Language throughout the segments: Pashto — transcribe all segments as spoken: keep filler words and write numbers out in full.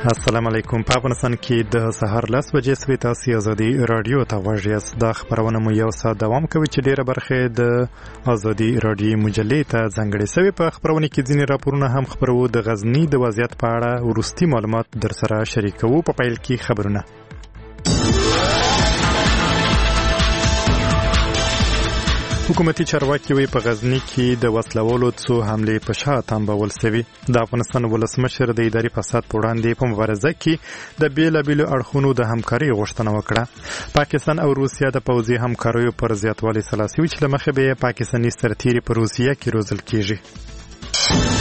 السلام علیکم. په افغانستان کې د سهار لس بجې سوي تاسو ازادي رادیو ته غوږ یاست. دا خبرونه مو یو ساعت دوام کوي چې ډیره برخه د ازادي رادیو مجلې ته ځانګړې سوي. په خبرونه کې ځینې راپورونه هم خبرو. د غزنی د وضعیت په اړه وروستي معلومات در سره شریکوو. په پیل کې خبرونه. حکومتي چارواکي وی په غزنی کې د وسلوالو څو حملې په شا تنبول سوي. د افغانستان ولسمشر د اداري فساد په وړاندې په مبارزه کې د بیلابیلو اړخونو د همکارۍ غوښتنه وکړه. پاکستان او روسیا د پوځي همکاریو پر زیاتوالي سلاسي چې له مخې به پاکستاني سرتیري په روسیا کې روزل کیږي.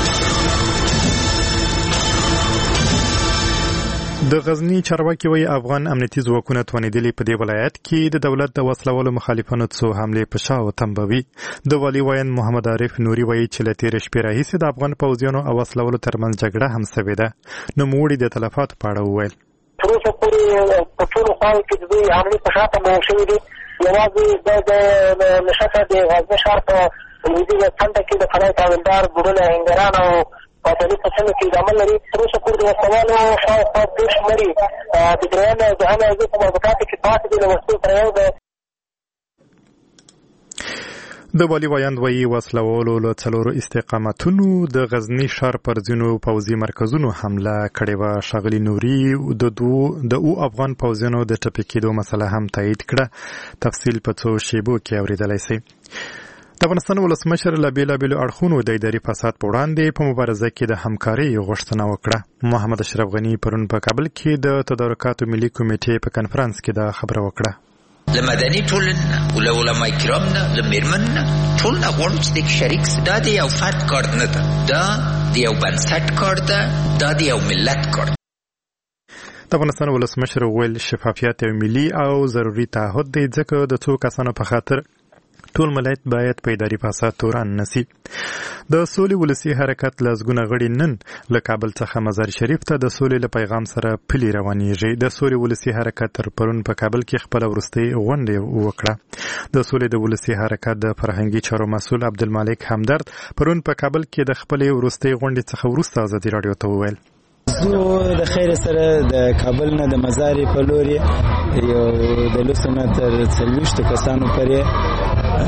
د غزنی چارواکي وی افغان امنیتي ځواکونه توانیدلي په دې ولایت کې د دولت د وسلوالو مخالفانو څو حملې په شا وتنبوي. د والي وین محمد عارف نوري وی چې له تېرې شپې راهیسې د افغان پوځیانو او وسلوالو ترمنځ جګړه هم سوې ده. نوموړي د تلفاتو په اړه وویل. تر اوسه پورې په ټولو خواو کې د دوی حملې په شا تنبول شوي دي. یوازې د نښته د غزني ښار په لویدیځه څنډه کې د فلای تاویلدار ګوډونه هنګران او پاتلي په څنډه کې د عمل لري. تر اوسه پورې د وسلوالو شاوخوا دېرش مړي د درېیم جهان عضو په مربوطاتو کې پاتې دي. له وسلو سره یو دی. د والي ویاند وایي وسلوالو له څلورو استقامتونو د غزنی ښار پر ځینو پوځي مرکزونو حمله کړې وه. ښاغلي نوري د دوو د او افغان پوځیانو د ټپي کېدو مسله هم تایید کړه. تفصیل په څو شیبو کې اورېدلی سئ. د افغانستان ولسمشر له بیلابیلو اړخونو د اداري فساد په وړاندې په مبارزه کې د همکارۍ غوښتنه وکړه. محمد اشرف غني پرون په کابل کې د تدارکاتو ملي کمیټې په کنفرانس کې دا خبره وکړه. له مدني ټولنې او له علماء کرام نه له میرمنو نه ټول غواړو چې د شریک دا د یو فرد کار نه ده، دا د یو بنسټ کار ده، دا د یو ملت کار. د افغانستان ولسمشر وویل شفافیت یو ملي او ضروري تعهد دی ځکه د څو کسانو په خاطر ټول ملت باید په اداري فساد تورن نسی. د سولې ولسي حرکت لسګونه غړي نن له کابل څخه مزار شریف ته د سولې له پیغام سره پلي روانېږي. د سولې ولسي حرکت تر پرون په کابل کې خپله وروستۍ غونډه وکړه. د سولې د ولسي حرکت د فرهنګي چارو مسؤل عبدالمالک همدرد پرون په کابل کې د خپلې وروستۍ غونډې څخه وروسته ازادي راډیو ته وویل. زه د خیر سره د کابل نه د مزار په لوري یو د لسنه تر څلوېښتو کسانو پورې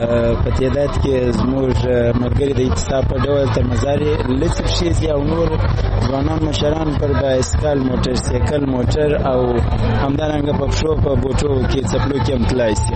په تعداد کې زموږ ملګري د اتصاب په ډول تر مزار لسب شیز او نور ځوانان مشران پر بایسکل موټر سایکل موټر او همدارنګه په پښو په بوټو کې څپلو کې هم تلای شي.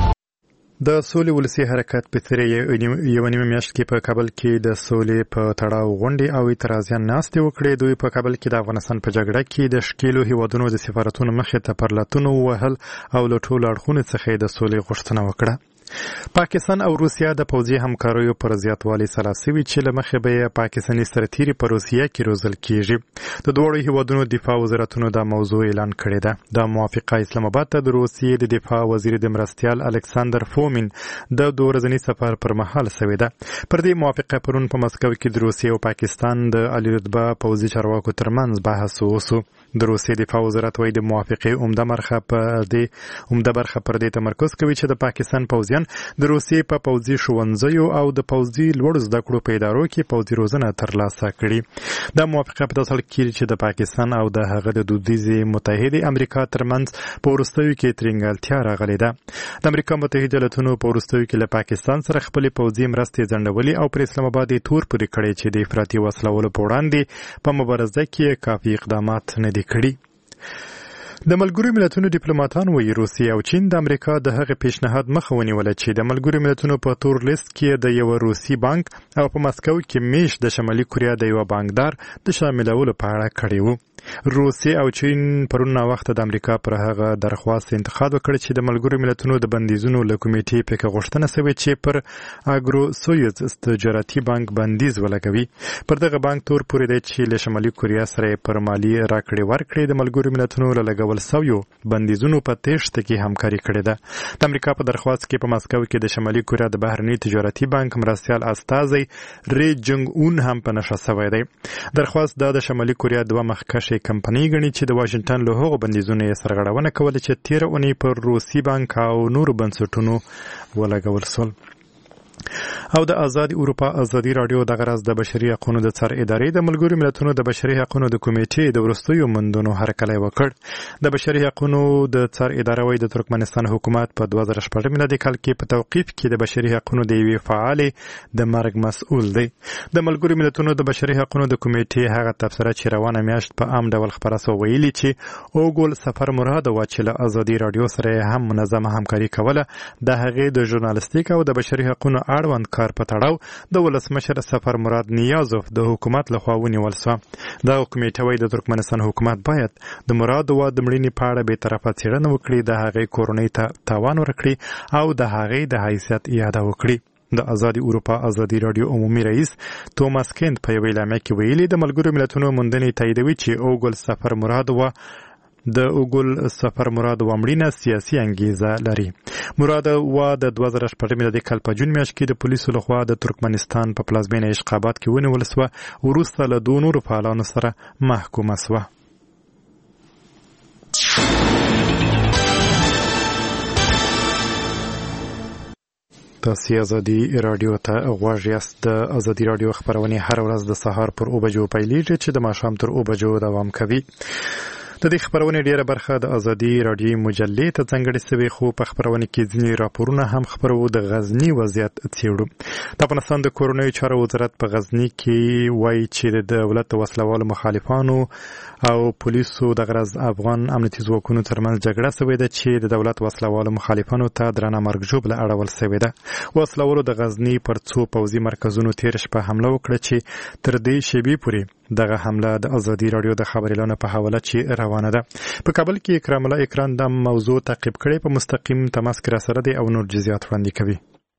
د سولې ولسي حرکت په تیرې یوه نیمه میاشت کې په کابل کې د سولې په تړاو غونډې او اعتراضیان ناستې وکړې. دوی په کابل کې د افغانستان په جګړه کې د ښکېلو هیوادونو د سفارتونو مخې ته پرلتون ووهل او له ټولو اړخونو څخه د سولې غوښتنه وکړه. پاکستان او روسیا د پوځي همکاریو پر زیاتوالي سلا سوي چې له مخې به پاکستاني سرتیري په روسیا کې روزل کیږي. د دواړو هیوادونو دفاع وزارتونو دا موضوع اعلان کړې ده. د موافقه اسلام آباد ته د روسیې د دفاع وزیر د مرستیال الکساندر فومین د دوه ورځني سفر پر مهال سوې ده. پر دې موافقه پرون په مسکو کې د روسیې او پاکستان د عالی رتبه پوځي چارواکو ترمنځ بحث وشو. د روسیې دفاع وزارت وايي د موافقې عمده برخه پر دې عمده برخه پر دې تمرکز کوي چې د پاکستان پوځیان د روسیې په پوځي ښوونځیو او د پوځي لوړو زده کړو په ادارو کې پوځي روزنه ترلاسه کړي. دا موافقه په داسې حال کې چې د پاکستان او د هغه د دودیزې متحده امریکا ترمنځ په وروستیو کې ترنګلتیا راغلې ده. د امریکا متحده ایالتونو په وروستیو کې له پاکستان سره خپلې پوځي مرستې ځنډولې او پر اسلام آباد یې تور پورې کړی چې د افراطي وسلوالو په وړاندې په مبارزه کې کافي اقدامات نه دي کړي. د ملګرو ملتونو ډیپلوماټان وایي روسیه او چین د امریکا د هغه پیشنهاد مخه ونیوله چې د ملګرو ملتونو په تور لیست کې د یو روسي بانک او په مسکو کې میش د شمالي کوریا د یو بانکدار د شاملولو په اړه کړی وو. روسیه او چین پرون وخت د امریکا پر هغه درخواست انتقاد وکړ چې د ملګرو ملتونو د بندیزونو له کمیټې په کې غوښتنه شوې چې پر اګرو سویوز تجارتي بانک بندیز ولګوي. پر دغه بانک تور پورې دی چې له شمالي کوریا سره پر مالی راکړې ورکړې د ملګرو ملتونو له لګول سویو بندیزونو په تېښته کې همکاري کړې ده. د امریکا په درخواست کې په مسکو کې د شمالي کوریا د بهرني تجارتي بانک مرستیال استازی ری جنګ اون هم په نښه شوی دی. درخواست دا د شمالي کوریا دوه مخکښې کمپنۍ ګڼي چې د واشنګټن له هغو بندیزونو یې سرغړونه کوله چې تېره اونۍ پر روسي بانک او نورو بنسټونو ولګول شول. او د آزادي اروپا آزادي رادیو د غرض د بشري حقوقو د څار ادارې د ملګرو ملتونو د بشري حقوقو د کمیټې د ورستیو مندونو هرکلی وکړ. د بشري حقوقو د څار ادارې وایي د ترکمنستان حکومت په دوه زره شپږ میلادي کال کې په توقیف کې د بشري حقوقو د یوې فعالې د مرګ مسؤل دی. د ملګرو ملتونو د بشري حقوقو د کمیټې هغه تبصره چې روانه میاشت په عام ډول خبره سو ویلي چې اوګل سفر مراد و چې له آزادي رادیو سره هم منظمه همکاري کوله د هغې د ژورنالیستیک او د بشري حقوقو اړوند کار په تړاو د ولسمشر سفر مراد نیازوف د حکومت لخوا ونیول شو. دا کمیټه وايي د ترکمنستان حکومت باید د مراد و د مړینې په اړه به طرفه څېړنه وکړي، د هغې کورنۍ ته تاوان ورکړي او د هغې د حیثیت یاد وکړي. د آزادي اروپا آزادي رادیو عمومي رئیس توماس کینت په یوه اعلامیه کې ویلي د ملګرو ملتونو موندنې تاییدوي چې اوګل سفر مراد و د اوګل سفر مراد و مړینه سیاسي انګیزه لري. مراد و د دوه زره شپږ میلادي کال په جون میاشت کې د پولیسو لخوا د ترکمنستان په پلازمینه اشقابات کې ونیول شوه، وروسته له دوه نورو فعالانو سره محکومه شوه. تاسو آزادي رادیو ته غواړئ یاست. د آزادي رادیو خبرونه هر ورځ د سهار پر اوه بجو پیلېږي چې د ماښام تر اوه بجو دوام کوي. د دې خبرونه ډیره برخه د آزادي رادیو مجلې ته ځانګړې شوې، خو په خبرونه کې ځینې راپورونه هم خبرو د غزني وضعیت څېړو. د افغانستان د کورنیو چارو وزارت په غزني کې وایي چې د دولت وسلوالو مخالفانو او پولیسو د غرض افغان امنیتي ځواکونو ترمنځ جګړه شوې ده چې د دولت وسلوالو مخالفانو ته درنه مرګ ژوبله اړول شوې ده. وسلوالو د غزني پر څو پوځي مرکزونو تېره شپه حمله وکړه چې تر دې شېبې پورې دغه حمله د آزادي رادیو د خبريالانو په حواله چې روانه ده. په کابل کې اکرام الله اکرام د موضوع تعقیب کړي، په مستقیم تماس کې را سره دی او نور جزئیات وړاندې کوي.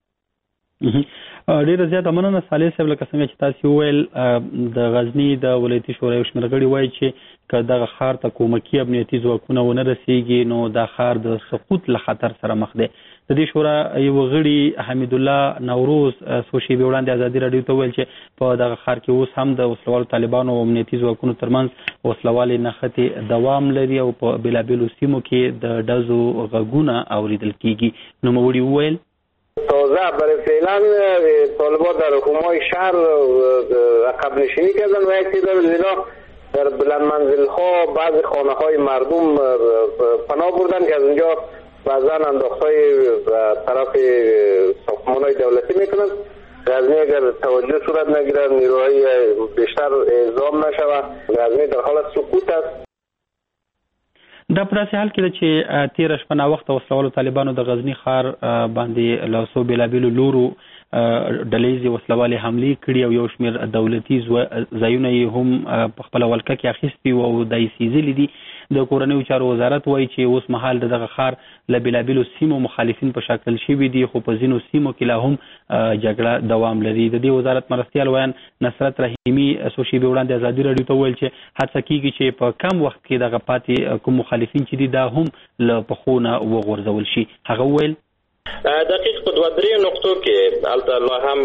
ډیره زیاته مننه صالح صاحب، لکه څنګه چې تاسو وویل د غزني د ولایتي شورا یو شمېر غړي وایي چې که دغه ښار ته کومکي امنیتي ځواکونه ونه رسیږي نو دا ښار د سقوط له خطر سره مخ دی. د دې شورا یو غړي حمید الله نوروز څو شېبې وړاندې آزادي رادیو ته ویل چې په دغه ښار کې اوس هم د وسلوالو طالبانو او امنیتي ځواکونو ترمنځ وسلوالې نښتې دوام لري او په بېلابېلو سیمو کې د ډزو غږونه اورېدل کېږي. نوموړي وویل تازه برای فعلا طالبان در حکومای شهر عقب نشینی کردن و یک تعداد از اینا در بلند منزل ها بعضی خانه های مردم پناه بردن که از اونجا بعضا انداختهای طرف ساختمان های دولتی میکنن. غزنی اگر توجه صورت نگیرد نیروهای بیشتر اعزام نشود، غزنی در حال سقوط است. دا په داسې حال کې ده چې تېره شپه ناوخته وسلوالو طالبانو د غزني ښار باندې له څو بېلابېلو لورو ډلهیزې وسلوالې حملې کړي او یو شمېر دولتي ځایونه یې هم په خپله ولکه کې اخیستي وو او دا یې سیزلي دي. د کورنیو چارو وزارت وایي چې اوس مهال د دغه ښار له بېلابېلو سیمو مخالفین په شکل شوي دي، خو په ځینو سیمو کې لا هم جګړه دوام لري. د دې وزارت مرستیال ویان نصرت رحیمي څو شېبې وړاندې ازادي راډیو ته وویل چې هڅه کېږي چې په کم وخت کې دغه پاتې کوم مخالفین چې دي دا هم له پښو نه وغورځول شي. هغه وویل دقیق په دوه درې نقطو کې هلته لا هم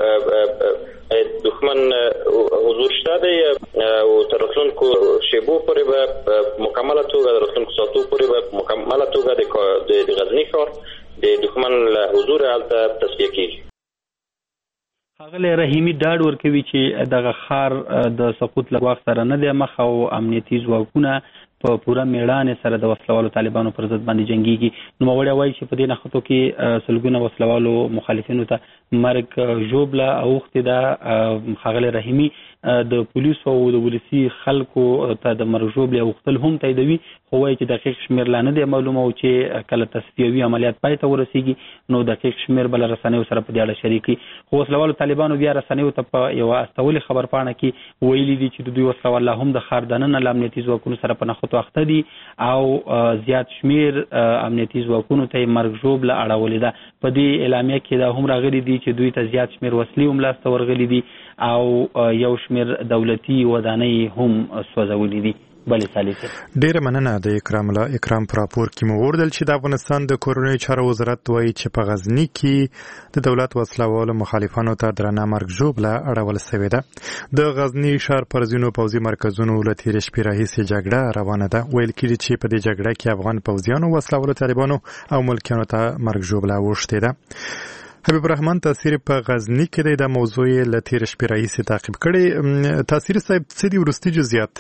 دښمن حضور شته دی او تر راتلونکو شېبو پورې به مکمله توګه د راتلونکو ساعتو پورې به مکمله توګه د غزني ښار د دښمن له حضور هلته تصفیه کېږي. ښاغلی رحیمي ډاډ ورکوي چې دغه ښار د سقوط له ګواښ سره نه دی مخ او امنیتي ځواکونه په پوره میړانې سره د وسلوالو طالبانو پر ضد باندې جنګیږي. نوموړی وایي چې په دې نښتو کې سلګونه وسلوالو مخالفینو ته مرګ ژوبله اوښتې ده. ښاغلی رحیمي د پولیسو او د ولسي خلکو ته د مرګ ژوبلې اوښتل هم تاییدوي، خو وایي چې دقیق شمېر لا نه دی معلومه او چې کله تصفیوي عملیات پای ته ورسیږي نو دقیق شمېر به له رسنیو سره په دې اړه شریک کړي. خو وسلوالو طالبانو بیا رسنیو ته په یوه استولې خبرپاڼه کې ویلي دي چې د دوی وسلوال لا هم د ښار دننه له امنیتي ځواکونو سره په نښتو اخته دي او زیات شمېر امنیتي ځواکونو ته یې مرګ ژوبله اړولې ده. په دې اعلامیه کې دا هم راغلي دي چې دوی ته زیات شمېر وسلې هم لاسته ورغلي دي او یو شمېر دولتي ودانۍ هم سوځولي دي. بله صالح ډیره مننه. د اکرام الله اکرام په راپور کې مو وردل چې د افغانستان د کورنیو چارو وزارت وایي چې په غزني کې د دولت وسلوالو مخالفانو ته درنه مرګ ژوبله اړول شوې ده. د غزني ښار پر ځینو پوځي مرکزونو له تېرې شپې راهیسې جګړه روانه ده. ویل کېږي چې په دې جګړه کې افغان پوځیانو وسلوالو طالبانو او ملکیانو ته مرګ ژوبله اوښتې ده. حبیب الرحمن تاثیر په غزنی کې د موضوع ل تیر شپې راهیسې تعقیب کړي. تاثیر صاحب څه دي ورستي جزئیات؟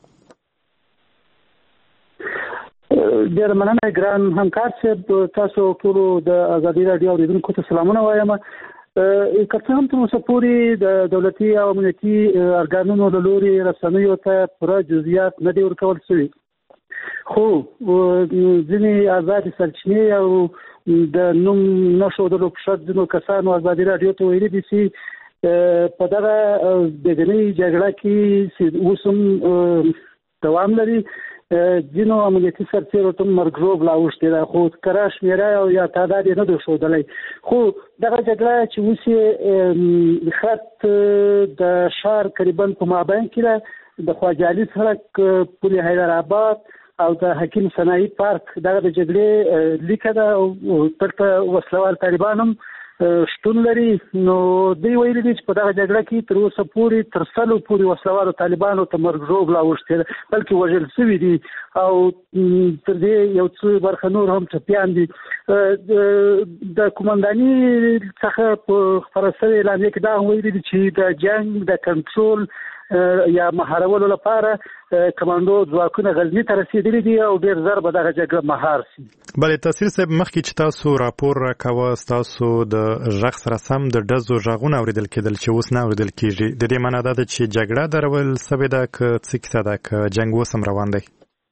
ډېر مننه ګران همکار صاحب، تاسو ټول د ازادي رادیو اوریدونکو ته سلامونه وایم. که څه هم تر اوسه پورې د دولتي او امنیتي ارګانونو له لوري رسنیو ته پوره جزئیات نه دي ورکول شوي، خو ځینې ازادې سرچینې او د نوم نښودلو په شرط ځینو کسانو ازادي رادیو ته ویلي دي چې په دغه بېګنۍ جګړه کې چې اوس هم دوام لري ځینو امنیتي سرتېرو ته مرګ ژوبله اوښتې ده، خو کره شمېره او یا تعداد یې نه دی ښودلی. خو دغه جګړه چې اوس یې خط د ښار قریبا په مابین کې ده، د خواجه علي سړک پل حیدرآباد او د حکیم صنایي پارک دغه د جګړې لیکه ده او دلته وسلوال طالبان هم شتون لري. نو دوی ویلي دي چې په دغه جګړه کې تر اوسه پورې تر سلو پورې وسلوالو طالبانو ته مرګ ژوبله اوښتې ده، بلکې وژل شوي دي او تر دې یو څه برخه نور هم ټپیان دي. د قومنداني څخه په خپره شوې اعلامیه کې دا هم ویلي دي چې د جنګ د کنټرول یا مهارولو لپاره کمانډو ځواکونه غزني ته رسیدلي دي او ډېر ژر به دغه جګړه مهار شي. بلې تاثیر صاحب، مخکې چې تاسو راپور راکاوه ستاسو د غږ سره سم د ډزو غږونه اورېدل کېدل چې اوس نه اورېدل کېږي، د دې معنا دا ده چې جګړه درول سوې ده که څه کیسه ده، که جنګ اوس هم روان دی؟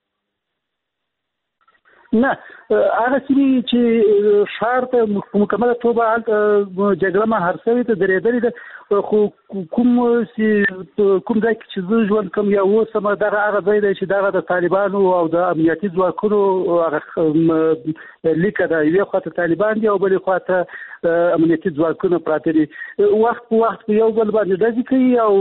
نه، هغه سیمې چې ښار ته په مکمله توګه جګړه مهار شوې ته درېدلې ده، خو کوم کوم ځای کې چې زه ژوند کوم یا اوسم دغه هغه ځای دی چې دغه د طالبانو او د امنیتي ځواکونو هغه لیکه ده، یوې خواته طالبان دي او بلې خواته امنیتي ځواکونه پراته دي. وخت په وخت په یو بل باندې ډزې کوي او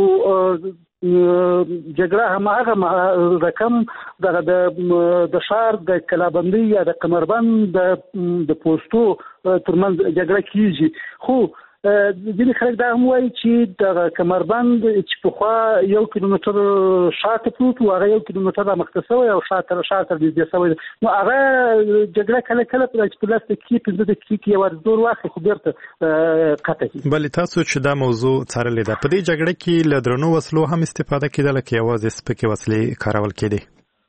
جګړه هماغه رقم دغه د ښار د کلابندۍ یا د کمربند د پوستو ترمنځ جګړه کیږي. خو ځینې خلک دا هم وایي چې دغه کمربند چې پخوا یو کیلومتر شاته پروت و هغه یو کیلومتر رامخته شوی او شاته شاته نږدې شوی، نو هغه جګړه کله کله په لس دقیقې پنځه دقیقې کې یو زور واخلي خو بېرته قطع کېږي. بلې تاسو چې دا موضوع څارلې ده، په دې جګړه کې له درنو وسلو هم استفاده کېدله که یوازې سپکې وسلې کارول کېدې؟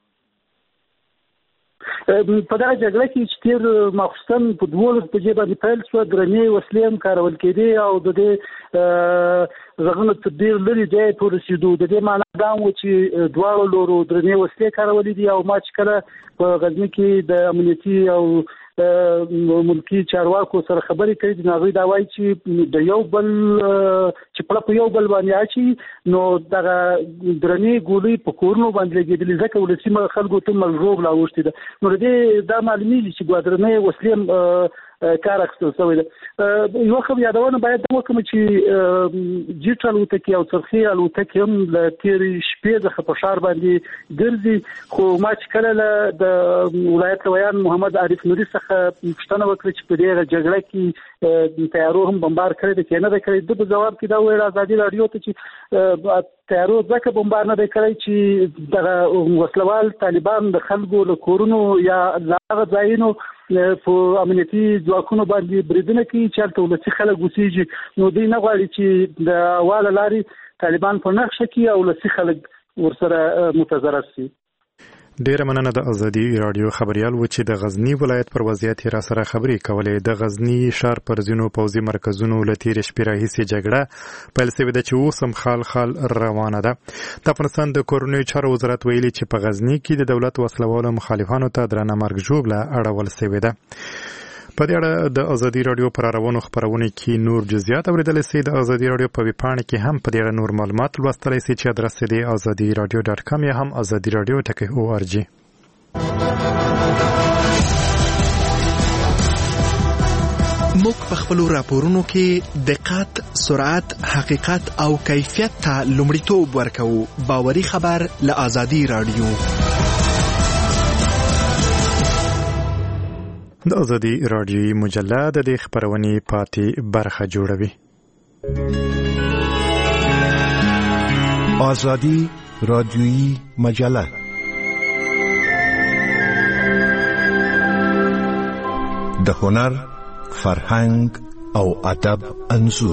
په دغه جګړه کې چې تېر ماخوستن په دولس بجې باندې پیل شوه، درنې وسلې هم کارول کېدې او د دې غږونه تر ډېر لرې ځای پورې رسېدو. د دې معنا دا و چې دواړو لورو درنې وسلې کارولې دي او ما چې کله په غزني کې د امنیتي او ملکی چارواکو سره خبرې کوي د هغوی دا وایي چې د یو بل چې پړه په یو بل باندې اچي نو دغه درنې ګولۍ په کورونو باندې لګېدلې، ځکه ولسي خلکو ته مرګ ژوبله اوښتې ده. نو د دې دا معلومیږي چې درنې وسلې کار اخیستل شوی ده. یوه خبره یادونه باید وکړم چې جیټ الوتکې او څرخي الوتکې هم له تېرې شپې څخه په ښار باندې ګرځي، خو ما چې کله له د ولایت رویان محمد عارف نوري څخه پوښتنه وکړه چې په دې جګړه کې تیارو هم بمبار کړی دی که نه دی کړی، ده په ځواب کې دا وویل ازادي راډیو ته چې تیارو ځکه بمبار نه دی کړی چې دغه وسلوال طالبان د خلکو له کورونو یا له هغه ځایونو په امنیتي ځواکونو باندې بریدونه کوي چې هلته ولسي خلک اوسېږي، نو دوی نه غواړي چې د واله لارې طالبان په نښه کړي او ولسي خلک ورسره متضرر شي. ډیره مننه د ازادي راډیو خبريال و چې د غزنی ولایت پر وضعیت را سره خبرې کولې. د غزنی ښار پر ځینو پوځي مرکزونو له تېرې شپې راهیسې جګړه پیل شوې ده چې اوس هم خال خال روانه ده. د افغانستان د کورنیو چارو وزارت ویلي چې په غزنی کې د دولت وسلوالو مخالفانو ته درنه مرګ ژوبله اړول شوې ده. په دې اړه د ازادي راډیو پر روانو خبرونه کې نور جزئیات اوریدلی سي. د ازادي راډیو په ویب پاڼه کې هم په دې اړه نور معلومات لوستلی سي چې ادرس یې ازادي راډیو ډاټ کام یا هم ازادي راډیو ټکی او ار جی. موږ په خپلو راپورونو کې دقت، سرعت، حقیقت او کیفیت ته لومړیتوب ورکوو. باوري خبر له ازادي راډیو. د ازادي راډیوي مجله د دې خبرونې پاتې برخه جوړوي. ازادي راډیوي مجله د هنر، فرهنګ او ادب انځور.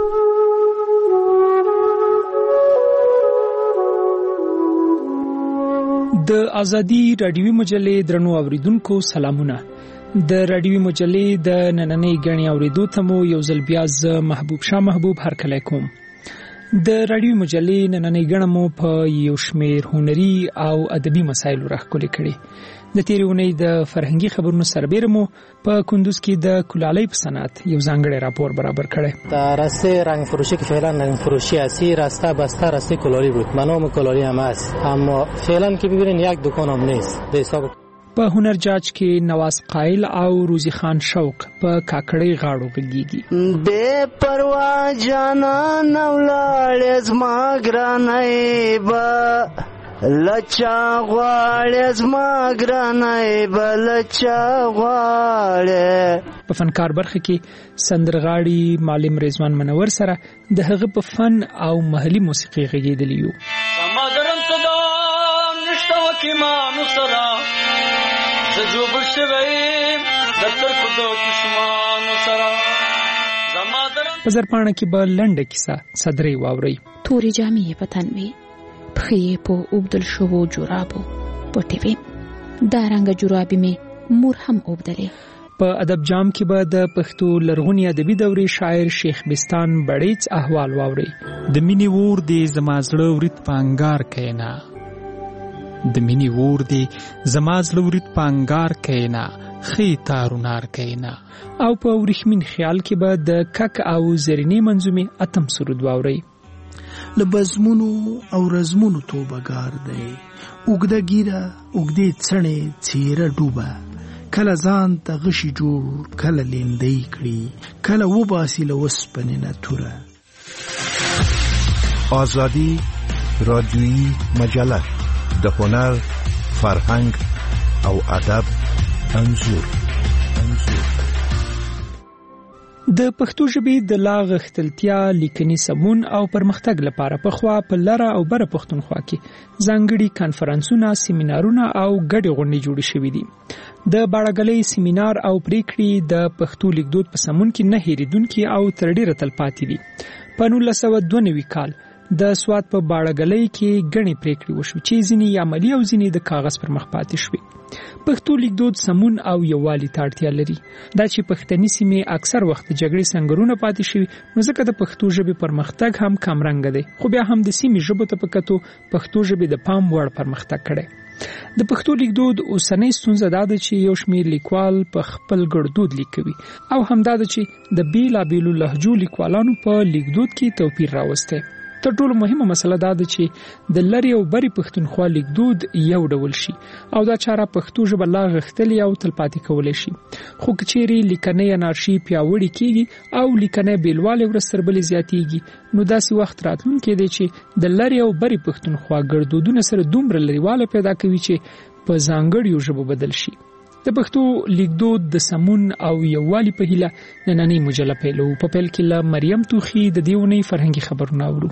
د ازادي رادیوي مجلې درنو اوریدونکو سلامونه. د رادیوي مجلې د نننۍ غنی اوریدو ته مو یو ځل بیا ز محبوب شاه محبوب هرکلی کوم. د رادیوي مجلې نننۍ غنه مو په یو شمېر هنري او ادبي مسایلو راخولې کړي. د تیرې اونۍ د فرهنګي خبرونو سربېره مو په کندوز کې د کلالۍ په صنعت یو ځانګړی راپور برابر کړی. در راسته رنگ فروشی که فعلا رنگ فروشی هستی راسته بسته راسته کلالی بود، منام کلالی هم هست، اما فعلا که ببینین یک دکان هم نیست. به حساب په هنر جاج کې نواز قائل او روزی خان شوق په کاکړۍ غاړو غږیږي. بے پروا جانا نولاړ زما ګرانای با لچا غواړې زما ګرانای با لچا غواړې. په فنکار برخه کې سندرغاړي معلم رضوان منور سره د هغه په فن او محلي موسیقي غږیدلی یو. سمادرم صدا نشته وکیمانو سره زجوب شویم د ترکو د دشمانو سره. په زرپاڼه کې به لنډه کیسه صدرې واورئ. تورې جامې یې په تن وې، پښې په اوبدل شوو جورابو پټې وې، دا رنګه جورابې مې مور هم اوبدلې. په ادب جام کې به د پښتو لرغونی ادبي دورې شاعر شیخ بستان بړیڅ احوال واورئ. د مینې ور دی زما زړه ورید په انګار کینا، د مینې ور دی زما زړه ورید په انګار کینا، خې تارونار کینا. او په ورېښمین خیال کې به د کک او زرینې منظومې اتم سرود واورئ. لبزمونو او رزمونو توبګار دی، اوږده ګیره اوږدې څڼې څیره ډوبه، کله ځان ته غشي جوړ کله لیندۍ کړي، کله وباسي له وسپنې نه توره. آزادی رادیویی مجله د هنر، فرهنګ او ادب انځور. د پښتو ژبې د لا غښتلتیا، لیکني سمون او پرمختګ لپاره پخوا په لره او بره پښتونخوا کې ځانګړي کانفرنسونه، سیمینارونه او ګډې غونډې جوړې شوې دي. د باړګلۍ سیمینار او پریکړې د پښتو لیکدود په سمون کې نه هېرېدونکي او تر ډېره تلپاتې دي. په نولس سوه دوه نوي کال د سوات په باړګلۍ کې ګڼې پریکړې وشوې چې ځینې عملي او ځینې د کاغذ پر مخ پاتې شوې. پښتو لیکدود سمون او یووالي ته اړتیا لري. دا چې پښتني سیمې اکثر وخت د جګړې سنګرونه پاتې شوي، نو ځکه د پښتو ژبې پرمختګ هم کمرنګه دی. خو بیا هم د سیمې ژبو ته په کتو پښتو ژبې د پام وړ پرمختګ کړی. د پښتو لیکدود اوسنۍ ستونزه دا ده چې یو شمېر لیکوال په خپل ګړدود لیکوي، او همدا ده چې د بیلابیلو لهجو لیکوالانو په لیکدود کې توپیر راوستی. تر ټولو مهمه مسله دا ده چې د لرې او بري پښتونخوا لیکدود یو ډول شي، او دا چاره پښتو ژبه لا غښتلې او تلپاتې کولی شي. خو که چیرې لیکنۍ انارشي پیاوړې کېږي او لیکنۍ بیلوالی ورځ تر بلې زیاتېږي، نو داسې وخت راتلونکی دی چې د لرې او بري پښتونخوا ګړدودونه سره دومره لرېوالی پیدا کوي چې په ځانګړیو ژبو بدل شي. د پښتو لیکدود د سمون او یووالي په هیله نننۍ مجله پیلو. په پیل کې له مریم توخي د دې اونۍ فرهنګي خبرونه اورو.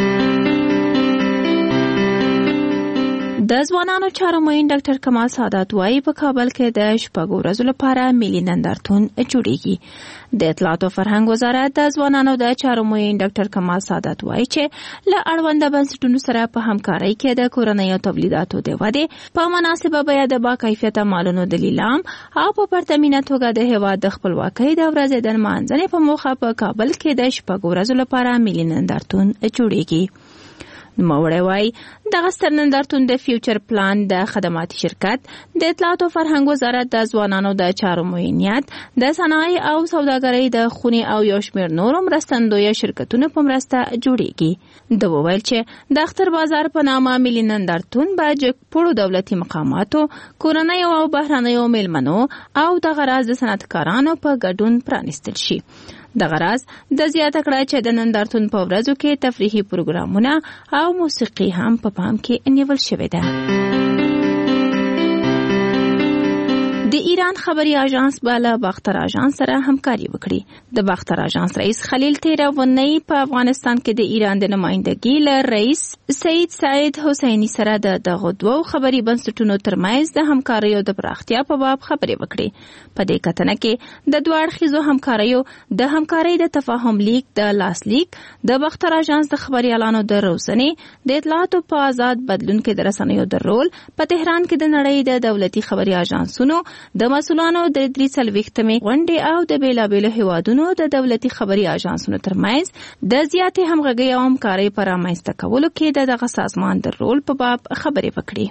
د ځوانانو چارو معین ډاکټر کمال سادات وايي په کابل کې د شپږو ورځو لپاره ملي نندارتون جوړیږي. د اطلاعات او فرهنګ وزارت د ځوانانو د چارو معین ډاکټر کمال سادات وايي چې له اړونده بنسټونو سره په همکارۍ کې د کورنۍ او تولیداتو د ودې په مناسبه بیه د با کیفیته مالونو د لیلام او په پرتمینه توګه د هیواد د خپلواکۍ د ورځې د نمانځنې په موخه په کابل کې د شپږو ورځو لپاره ملي نندارتون جوړیږي. نوموړی وایي دغه ستر نندارتون د فیوچر پلان د خدماتي شرکت، د اطلاعات او فرهنګ وزارت د ځوانانو د چارو معینیت، د صنایع او سوداګرۍ د خونې او یو شمېر نورو مرستندویه شرکتونو په مرسته جوړیږي. د وویل چې د اختر بازار په نامه ملي نندارتون به جګپوړو دولتي مقاماتو، کورنیو او بهرنیو میلمنو او دغه راز د صنعتکارانو په ګډون پرانیستل شي. دغه راز د زیاته کړه چې د نندارتون په ورځو کې تفریحي پروګرامونه او موسیقي هم په پام کې نیول شوې ده. د ایران خبري اژانس بالا باختر اژانس سره همکاري وکړي. د باختر اژانس رئیس خلیل تیراونی په افغانستان کې د ایران د نمائندګۍ له رئیس سید سعید حسینی سره د دغه دوو خبري بنسټونو ترمنځ د همکاریو د پراختیا په باب خبرې وکړي. په دې کتنه کې د دوه اړخیزو همکاریو د همکارۍ د تفاهم لیک د لاسلیک، د باختر اژانس د خبريالانو د روزنې، د اطلاعاتو په آزاد بدلون کې د رسنیو د رول، په تهران کې د نړۍ د دولتي خبري اژانسونو د مسؤلانو د درې څلوېښتمې غونډې او د بیلابیلو هیوادونو د دولتي خبري اژانسونو ترمنځ د زیاتې همغږۍ او همکارۍ په رامنځته کولو کې د دغه سازمان د رول په باب خبرې وکړي.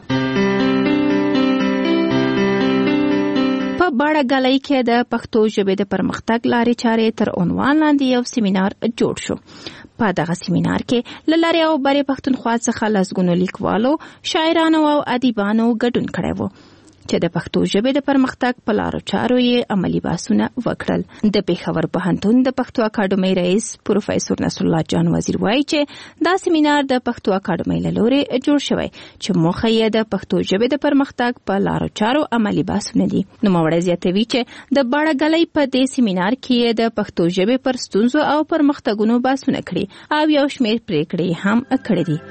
په باړه غلۍ کې د پښتو ژبې د پرمختګ لارې چارې تر عنوان لاندې یو سیمینار جوړ شو. په دغه سیمینار کې له لارې او برې پښتونخوا څخه لسګونو لیکوالو، شاعرانو او ادیبانو ګډون کړی و چې د پښتو ژبې د پرمختګ په لارو چارو یې عملي بحثونه وکړل. د پېښور پوهنتون د پښتو اکاډمۍ رئیس پروفیسور نصر الله جان وزیر وایي چې دا سیمینار د پښتو اکاډمۍ له لورې جوړ شوی چې موخه یې د پښتو ژبې د پرمختګ په لارو چارو عملي بحثونه دي. نوموړی زیاتوي چې د باړه غلۍ په دې سیمینار کې د پښتو ژبې پر ستونزو او پرمختګونو بحثونه کړي او یو شمېر پریکړې هم کړې دي.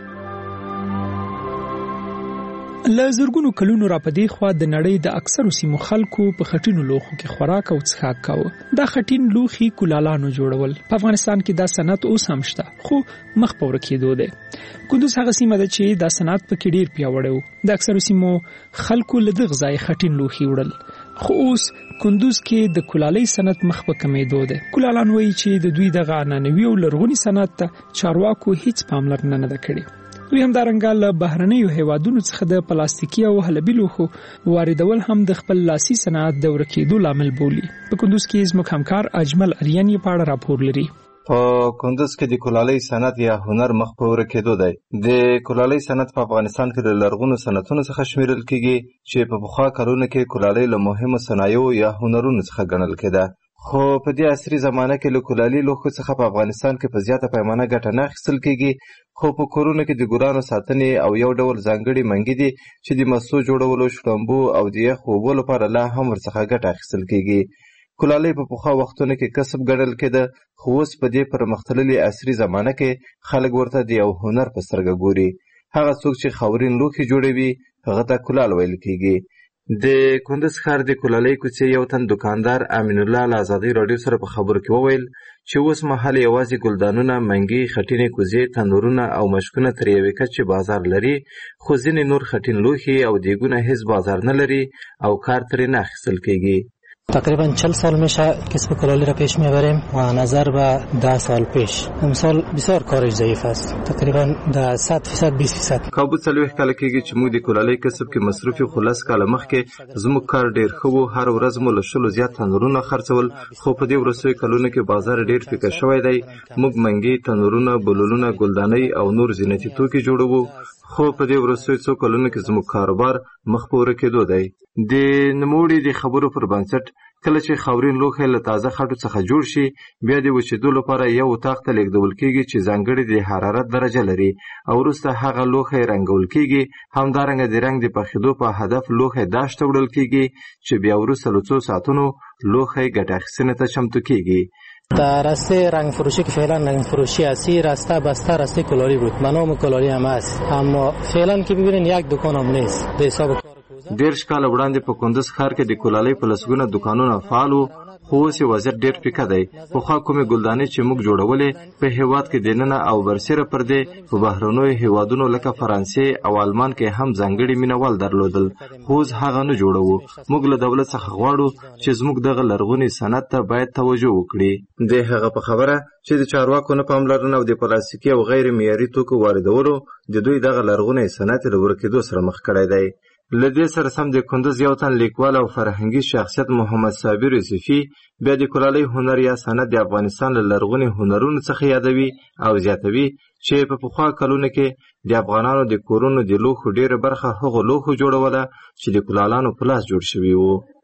له زرګونو کلونو را پدې خوا د نړۍ د اکثرو سیمو خلکو په خټینو لوښو کې خوراک او څښاک کاوه. دا خټین لوښي کولالانو جوړول. په افغانستان کې دا صنعت اوس هم شته، خو مخ په ورکېدو دی. کندوز هغه سیمه ده چې دا صنعت پکې ډیر پیاوړی و. د اکثرو سیمو خلکو له دغه ځای خټین لوښي وړل، خو اوس کندوز کې د کولالۍ صنعت مخ په کمېدو دی. کولالان وایي چې د دوی دغه عنعنوي او لرغوني صنعت ته چارواکو هیڅ پاملرنه نه ده کړې. دوی هم دارنګه له بهرنیو هیوادونو څخه د پلاستیکي او حلبي لوښو واردول هم د خپل لاسي صنعت د ورکېدو لامل بولي. په کندوز کې زموږ همکار اجمل اریان یې په اړه راپور لري. په کندوز کې د کولالۍ صنعت یا هنر مخ په ورکېدو دی. د کولالۍ صنعت په افغانستان کې د لرغونو صنعتونو څخه شمیرل کېږي چې په پخوا کلونو کې کولالۍ له مهمو صنایعو یا هنرونو څخه ګڼل کېده. خو په دې عصري زمانه کې له کولالي لوښو څخه په افغانستان کې په زیاته پیمانه ګټه نه اخیستل کېږي، خو په کورونو کې د ګلانو ساتنې او یو ډول ځانګړي منګي دي چې د مسو جوړولو، شړومبو او د یخ اوبو لپاره لا هم ورڅخه ګټه اخیستل کېږي. کولالۍ په پخوا وختونو کې کسب ګڼل کېده، خو اوس په دې پرمختللي عصري زمانه کې خلک ورته د یو هنر په سترګه ګوري. هغه څوک چې خاورین لوښي جوړوي هغه ته کولال ویل کېږي. د کندوز ښار د کولالۍ کوڅې یو تن دکاندار امین الله له ازادۍ راډیو سره په خبرو کې وویل چې اوس مهال یوازې ګلدانونه، منګي، خټینې کوزې، تندورونه او مشکونه تر یوې کچې بازار لري، خو ځینې نور خټین لوښي او دیګونه هیڅ بازار نه لري او کار ترې نه اخیستل کېږي. تقریبا چل سال میشه کسب کلالی را پیش میبریم و نظر به ده سال پیش امسال بسیار کارش ضعیف است. تقریبا ده صد فیصد بیست فیصد کابو څلوېښت کاله کېږي چې موږ د کولالۍ کسب کې مصروف یو، خو لس کاله مخکې زموږ کار ډېر ښه و. هر ورځ مو له شلو زیات تنورونه خرڅول، خو په دې وروستیو کلونو کې بازار ډېر پیکه شوی دی. موږ منګي، تنورونه، بلورونه، ګلدانۍ او نور زینتي توکي جوړوو، خو په دې وروستیو څو کلونو کې زموږ کاروبار مخ په ورکېدو دی. د نوموړي د خبرو پر بنسټ کله چې خاورین لوښي له تازه خټو څخه جوړ شي، بیا د وچېدو لپاره یو اتاق ته لیږدول کېږي چې ځانګړې د حرارت درجه لري او وروسته هغه لوښی رنګول کېږي. همدارنګه د رنګ د پخېدو په هدف لوښی داش ته وړل کېږي چې بیا وروسته له څو ساعتونو لوښی ګټه اخیستنې ته چمتو کېږي. در راسته رنگ فروشی که فعلا رنگ فروشی اصلی راسته بسته راسته کلالی بود، به نام کلالی هم هست، اما فعلا که ببینین یک دکان هم نیست. به حساب دیرش کاله وړاندې په کندوز ښار کې د کولالۍ په لسګونه دکانونه فعال وو، خو اوس یې وضعیت ډېر پیکه دی. پخوا کومې ګلدانۍ چې موږ جوړولې په هېواد کې دننه او برسېره پردې په بهرنیو هېوادونو لکه فرانسې او آلمان کې هم ځانګړي مینوال درلودل، خو اوس هغه نه جوړوو. موږ له دولت څخه غواړو چې زموږ دغه لرغوني صنعت ته باید توجه وکړي. د هغه په خبره چې د چارواکو نه پاملرنه او د پلاستیکي او غیر معیاري توکو واردولو د دوی دغه لرغونی صنعت له ورکېدو سره مخ کړی دی. له دې سره سم د کندوز یو تن لیکوال او فرهنګي شخصیت محمد صابر یوسفي بیا د کولالۍ هنر یا صنعت د افغانستان له لرغوني هنرونو څخه یادوي او زیاتوي چې په پخوا کلونو کې د افغانانو د کورونو د لوښو ډېره برخه هغو لوښو جوړوله چې د کولالانو په لاس جوړ شوي وو.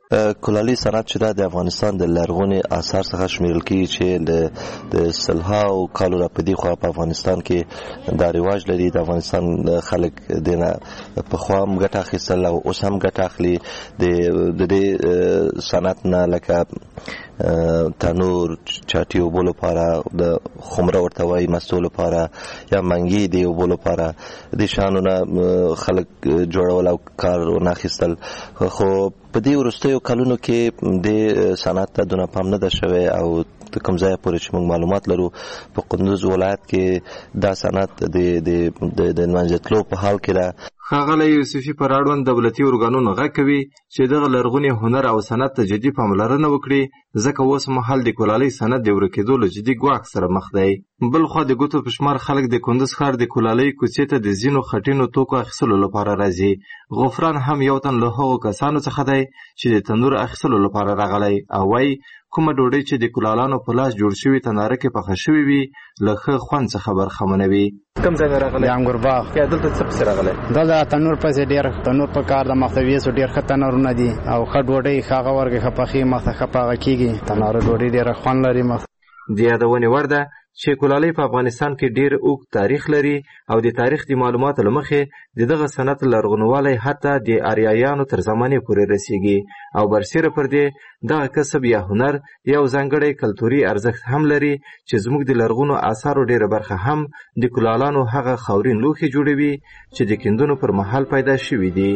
کلالي صنعت چې دا د افغانستان د لرغوني آثار څخه شمیرل کیږي چې د سلهاو کالو را په دې خوا په افغانستان کې دا رواج لري. د افغانستان خلک دینه په خوا هم ګټه اخیستل او اوس هم ګټه اخلي د دې صنعت نه، لکه تنور چاټي اوبو لپاره، د خمره ورته وایي مستو لپاره، یا منګي د اوبو لپاره د شانونه خلک جوړول او کار ونه اخیستل. خو په دې وروستیو کلونو کې د صنعت ته دونه پام نه ده شوی او د کوم ځای پورې چې موږ معلومات لرو په کندوز ولایت کې دا صنعت د منځتلو په حال کې ده. ښاغلی یوسفي پر اړوند دولتي ارګانونو غږ کوي چې دغه لرغوني هنر او صنعت ته جدي پاملرنه وکړي، ځکه اوس مهال د کلالۍ صنعت د ورکېدو له جدي ګواښ سره مخ دی. بل خوا د ګوتو په شمار خلک د کندوز ښار د کلالۍ کوڅې ته د ځینو خټینو توکو اخیستلو لپاره راځي. غفران هم یو تن له هغو کسانو څخه دی چې د تنور اخیستلو لپاره راغلی او وایي کومه ډوډۍ چې د کلالانو په لاس جوړ شوي تناره کې پخه شوې وي له ښه خوند څخه برخمنه وي. کوم ځای راغلی؟ د انګور باغ. دلته څه پسې راغلی؟ دلته تنور پسې ډېر تنور په کار د مختویسو ډېر ښه تنورونه دي او ښه ډوډۍ ښه هغه ورکې ښه پخې مخته ښه پاغه کېږي. تناره ډوډۍ ډېره خوند لري. مخ د یادونې وړ ده چې کلالۍ په افغانستان کې ډېر اوږد تاریخ لري او د تاریخ د معلوماتو له مخې د دغه صنعت لرغونوالی حتی د آریایانو تر زمانې پورې رسیږي او برسېره پر دې دغه کسب یا هنر یو ځانګړی کلتوري ارزښت هم لري چې زموږ د لرغونو آثارو ډېره برخه هم د کلالانو هغه خاورین لوښي جوړوي چې د کیندنو پر مهال پیدا شوي دي.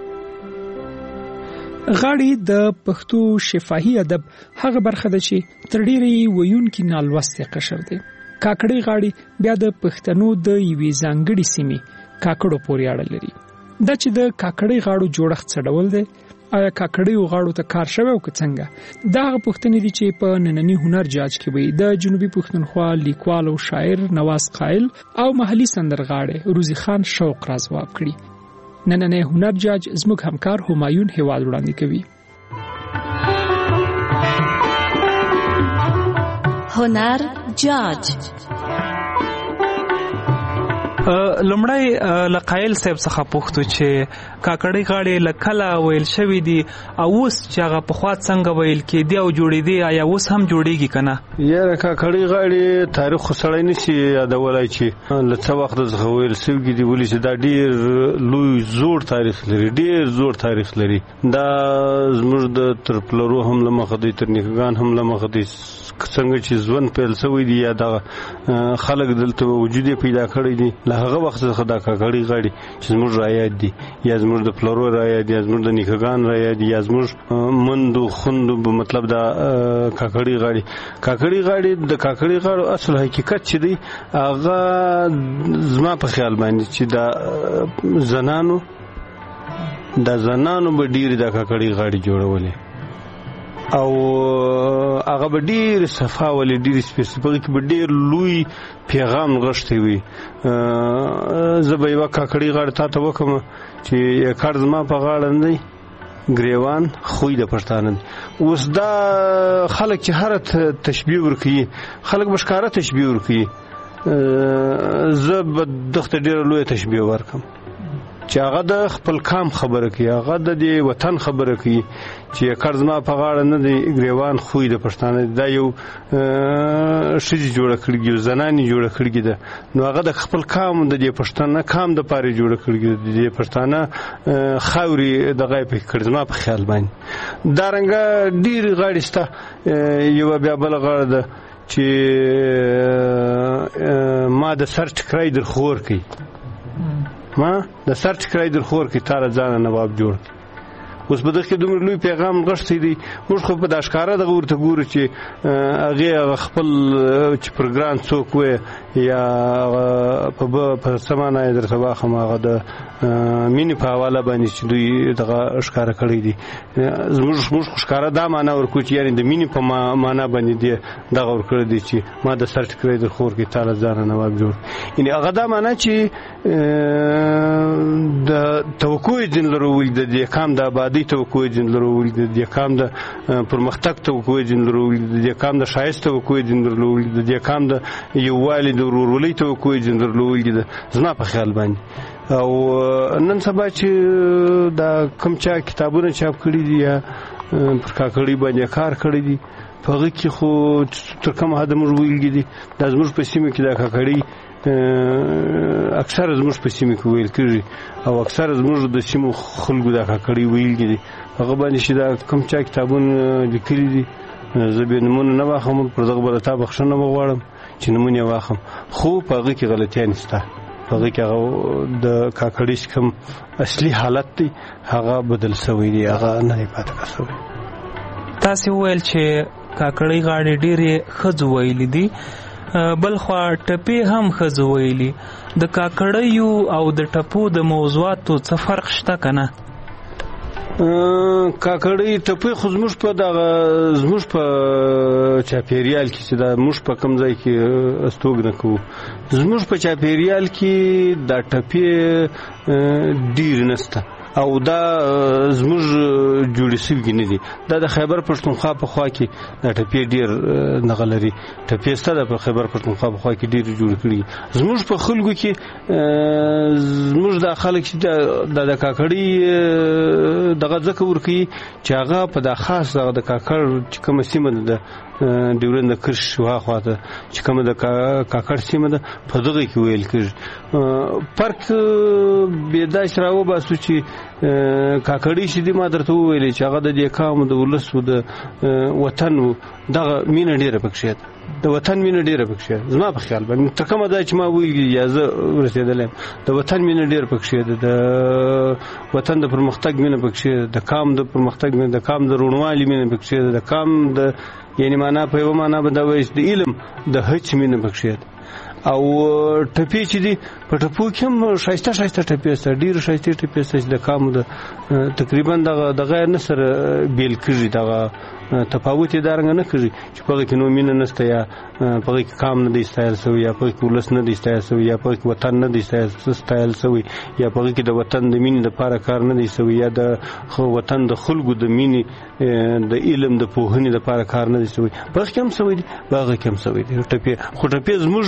غاړې د پښتو شفاهي ادب هغه برخه ده چې تر ډېرې ویونکي نالوستې قشر دی. کاکړۍ غاړې بیا د پښتنو د یوې ځانګړې سیمې کاکړو پورې اړه لري. دا چې د کاکړۍ غاړو جوړښت څه ډول دی، آیا کاکړیو غاړو ته کار شوی او که څنګه؟ دا هغه پوښتنې دي چې په ننني هنر جاج کې وي د جنوبي پښتونخوا لیکوال او شاعر نواز قائل او محلي سندرغاړی روزي خان شوق را ځواب کړي. نننی هنر جاج زموږ همکار همایون هیواد وړاندې کوي. هنر جاج لمړی لقایل صاحب څخه پوښتو چې کاکړۍ غاړې لکله ویل شوی دي او اوس چې هغه پخوا څنګه ویل کېدی او جوړېدی، آیا اوس هم جوړېږي که نه؟ یاره کاکړۍ غاړې تاریخ خو سړی نشي یادولی چې له څه وخته څخه ویل سوي دي، ولې چې دا ډېر لوی زوړ تاریخ لري، ډېر زوړ تاریخ لري. دا زموږ د تر پلرو هم له مخه دی، تر نیکهګان هم له مخه دی، څنګه چې ژوند پیل شوی دی یا دغه خلک دلته وجود یې پیدا کړی دی، له هغه وخت څخه دا کاکړۍ غاړې چې زموږ رایاد دي یا زموږ د پلرو رایاد دي یا زموږ د نیکهګان رایاد دي یا زموږ مندو خوندو مطلب دا کاکړۍ غاړې کاکړۍ غاړې د کاکړۍ غاړو اصل حقیقت چې دی هغه زما په خیال باندې چې دا زنانو دا زنانو به ډېرې دا کاکړۍ غاړې جوړولې او هغه به ډېر صفا ولې ډېر سپېڅلې کې به ډېر لوی پیغام غښتی وي. زه به یوه کاکړۍ غاړه تا ته وکړم چې کار زما په غاړه نه دی، ګریوان خوی د پښتانه دی. اوس دا خلک چې هره تشبیه ورکوي، خلک به ښکاره تشبیه ورکوي، زه به دغه ته ډېره لویه تشبیه ورکړم چې هغه د خپل کام خبره کوي، هغه د دې وطن خبره کوي چې کار زما په غاړه نه دی، ګریوان خوی د پښتانه دی. دا یو ښځې جوړه کړې یو زنانې جوړه کړې ده، نو هغه د خپل کام د دې پښتانه کام د پاره جوړه کړې ده، د دې پښتانه خاورې دغه یې پکې کړې زما په خیال باندې. دارنګه ډېرې غاړې شته. یوه بیا بله غاړه ده چې ما د سر ټکری در خور کوي، ما د سر ټکری در خور کې تاره ځانه نواب جوړ کړي. اوس په دغه کې دومره لوی پیغام غښتی دی، موږ خو په دا ښکاره دغه ورته ګورو چې هغې هغه خپل چې پر ګران څوک وی یا په څه معنا یې درته واخم هغه د مینې په حواله باندې چې دوی دغه ښکاره کړی دي. زموږ موږ خو ښکاره دا معنا ورکړو چې یعنې د مینې په معنا باندې دی دغه ورکړی دی چې ما د سر ټکری در خور کې تاله ځانه نواب جوړ. یعنې هغه دا معنا چې د توقع یې ځین لرولي، د دې کام د آبادۍ توقع یې ځین لرولي، د دې کام د پرمختګ توقع یې ځین لرولي، د دې کام د ښایست توقع یې ځین لرولي، د دې کام د یووالي د ورورولۍ توقع یې ځین لرولي ده زما په خیال باندې. او نن سبا چې دا کوم چا کتابونه چاپ کړي دي یا پر کاکړۍ باندې کار کړی دی. په هغه کې خو تر کومه حده موږ ویلي دي دا زموږ په سیمه کې دا کاکړۍ اکثره زموږ په سیمه کې ویل کېږي او اکثره زموږ د سیمو خلکو دا کاکړۍ ویلي دي. هغه باندې چې دا کوم چا کتابونه لیکلي دي زه بې نومونه نه واخلم، پر دغه به له تا بخښنه وغواړم چې نومونه یې واخلم، خو په هغه کې غلطیانې شته. په هغه کې هغه د کاکړۍ چې کوم اصلي حالت دی هغه بدل شوی دی، هغه نه دی پاتې شوی. تاسې وویل چې کاکړۍ غاړې ډېرې ښځو ویلي دي، بل خوا ټپې هم ښځو ویلي. د کاکړیو او د ټپو د موضوعاتو څه فرق شته که نه؟ کاکړۍ ټپې خو زموږ په دغه زموږ په چاپېریال کې چې دا موږ په کوم ځای کې استوګنه کوو، زموږ په چاپېریال کې دا ټپې ډېرې نشته او دا زموږ جوړې شوي نه دي. دا د خیبر پښتونخوا په خوا کې دا ټپې ډېر نغه لري، ټپې شته ده په خیبر پښتونخوا په خوا کې ډېرې جوړې کړي. زموږ په خلکو کې زموږ دا خلک چې دا د کاکړۍ دغه ځکه ورکوي چې هغه په دا خاص دغه د کاکړ چې کومه سیمه ده ډیورند کرښ شاوخوا ته چې کومه د کاکړ سیمه ده په دغه کې ویل کېږي. فرق بې داسې راوباسو چې کاکړۍ چې دي ما درته وویلې چې هغه د دې قام د ولس و د وطن و دغه مینه ډېره پکښې ده، د وطن مینه ډېره پکښې ده. زما په خیال باندې تر کومه دا چې ما ویلي یا زه ورسېدلی یم د وطن مینه ډېره پکښې ده، د وطن د پرمختګ مینه پکښې ده، د قام د پرمختګ مینه، د قام د روڼوالي مینه پکښې ده، د قام د یعنې معنا په یوه معنا به دا وایي چې د علم د هڅې مینه پکښې ده. او ټپې چې دي په ټپو کې هم ښایسته ښایسته ټپې شته، ډېرې ښایستې ټپې شته چې د قامو د تقریبا دغه دغه نه سره بیل کېږي، دغه تفاوت یې دارنګه نه کېږي چې په هغې کې نو مینه نشته یا په هغې کې قام نه دی ستایل شوی یا په هغې کې ولس نه دی ستایل شوی یا په هغې کې وطن نه دی ستایل شوی یا په هغې کې د وطن د مینې دپاره کار نه دی شوی یا د وطن د خلکو د مینې د علم د پوهنې دپاره کار نه دی شوی. په هغې کې هم شوی دی، په هغې کې هم شوی دی ټپې. خو ټپې زموږ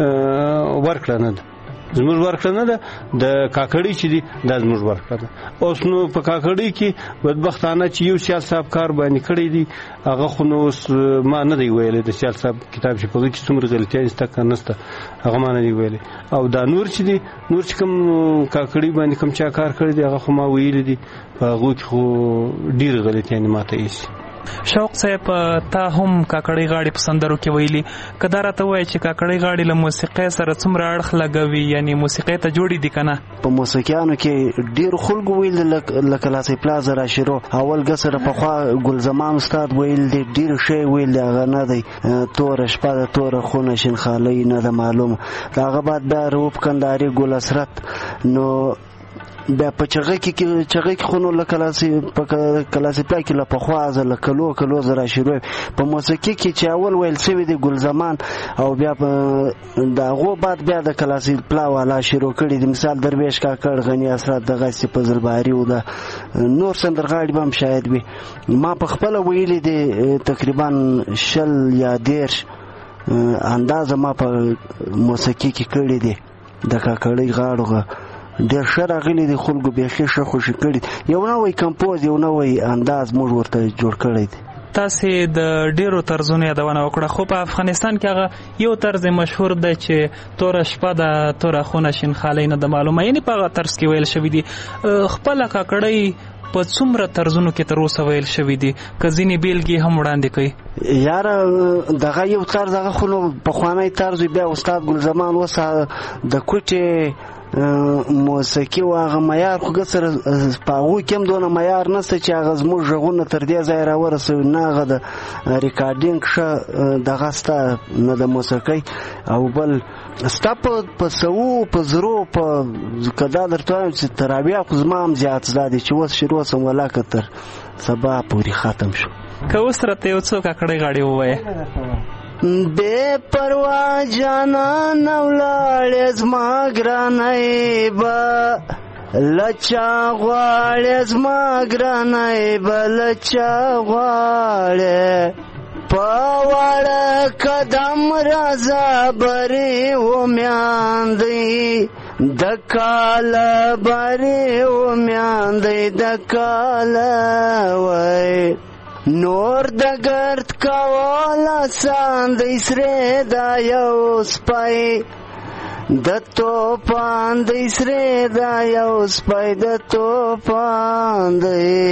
ورکړه نه ده، زموږ ورکړه نه ده. د کاکړۍ چې دي دا زموږ ورکړه ده. اوس نو په کاکړۍ کې بدبختانه چې یو سیال صاحب کار باندې کړی دی هغه خو نو اوس ما نه دی ویلی، د سیال صاحب کتاب چې په هغې کې څومره غلطیانې شته که نشته هغه ما نه دی ویلی. او دا نور چې دي نور چې کوم کاکړۍ باندې کوم چا کار کړی دی هغه خو ما ویلي دي، په هغو کې خو ډېرې غلطیانې ما ته ایسي. شوق صاحب تا هم کاکړۍ غاړې په سندرو کې ویلي، که دا راته وایي چې کاکړۍ غاړې له موسیقۍ سره څومره اړخ لګوي، یعنې موسیقۍ ته جوړې دي که نه؟ په موسیقیانو کې ډېرو خلکو ویل لکه لاسۍ پلازه راشیرو اول ګسره پخوا ګل زمان استاد ویل دی، ډېر شی ویل دی هغه نه دی. توره شپه ده توره خونه شینخالۍ نه ده معلومه، د هغه بعد بیا روب کنداري ګل اسرت نو بیا په چغې کې چغې کې خو نو له کلاسي په کلاسي پای کې له پخوا زه له کلو کلو زه راشروی په موسیقي کې چې اول ویل شوي دی ګل زمان او بیا د هغو بعد بیا د کلاسي پلا والا شروع کړي دي، مثال درویش کاکړ غني اسرات دغسې فضل باري و ده نور سندرغاړي به هم شاید وي. ما په خپله ویلي دی تقریبا شل یا دېرش اندازه ما په موسیقي کې کړي دي د کاکړۍ غاړو ډېر ښه راغلي دي، خلکو بیخي ښه خوشي کړي، یو نوی کمپوز یو نوی انداز موږ ورته جوړ کړی دی. تاسې د ډېرو طرزونو یادونه وکړه، خو په افغانستان کې هغه یو طرز مشهور دی چې توره شپه ده توره خونه شینخالۍ نه ده معلومه، یعنې په هغه طرز کې ویل شوي دي. خپله کاکړۍ په څومره طرزونو کې تر اوسه ویل شوي دي، که ځینې بیلګې هم وړاندې کوي؟ یاره دغه یو طرز هغه خو نو پخوانی طرز بیا استاد ګل زمان اوس د کوټې موسیقي و هغه معیار خو سره په هغوی کې هم دونه معیار نشته چې هغه زموږ غږونه تر دې ځایه راورسوي، نه هغه د ریکارډینګ ښه دغه شته نه د موسیقۍ او بل ستا په سوو په زرو په که دا درته وایم چې ترابیا خو زما هم زیات زده دی چې اوس شروع سم ولاکه تر سبا پورې ختم شو. که اوس راته یو څو کاکړۍ غاړې ووایه. بے پروا جانان ولاړې زما ګرانۍ به لچا غواړې زما ګرانۍ به لچا غواړې په واړه قدم راځه برې ومیاندئ د کاله برې ومیاندئ د کاله وی نور د ګرد کول آسان دی سره دا یو سپی د توپان دی سره دا یو سپی د توپان دی.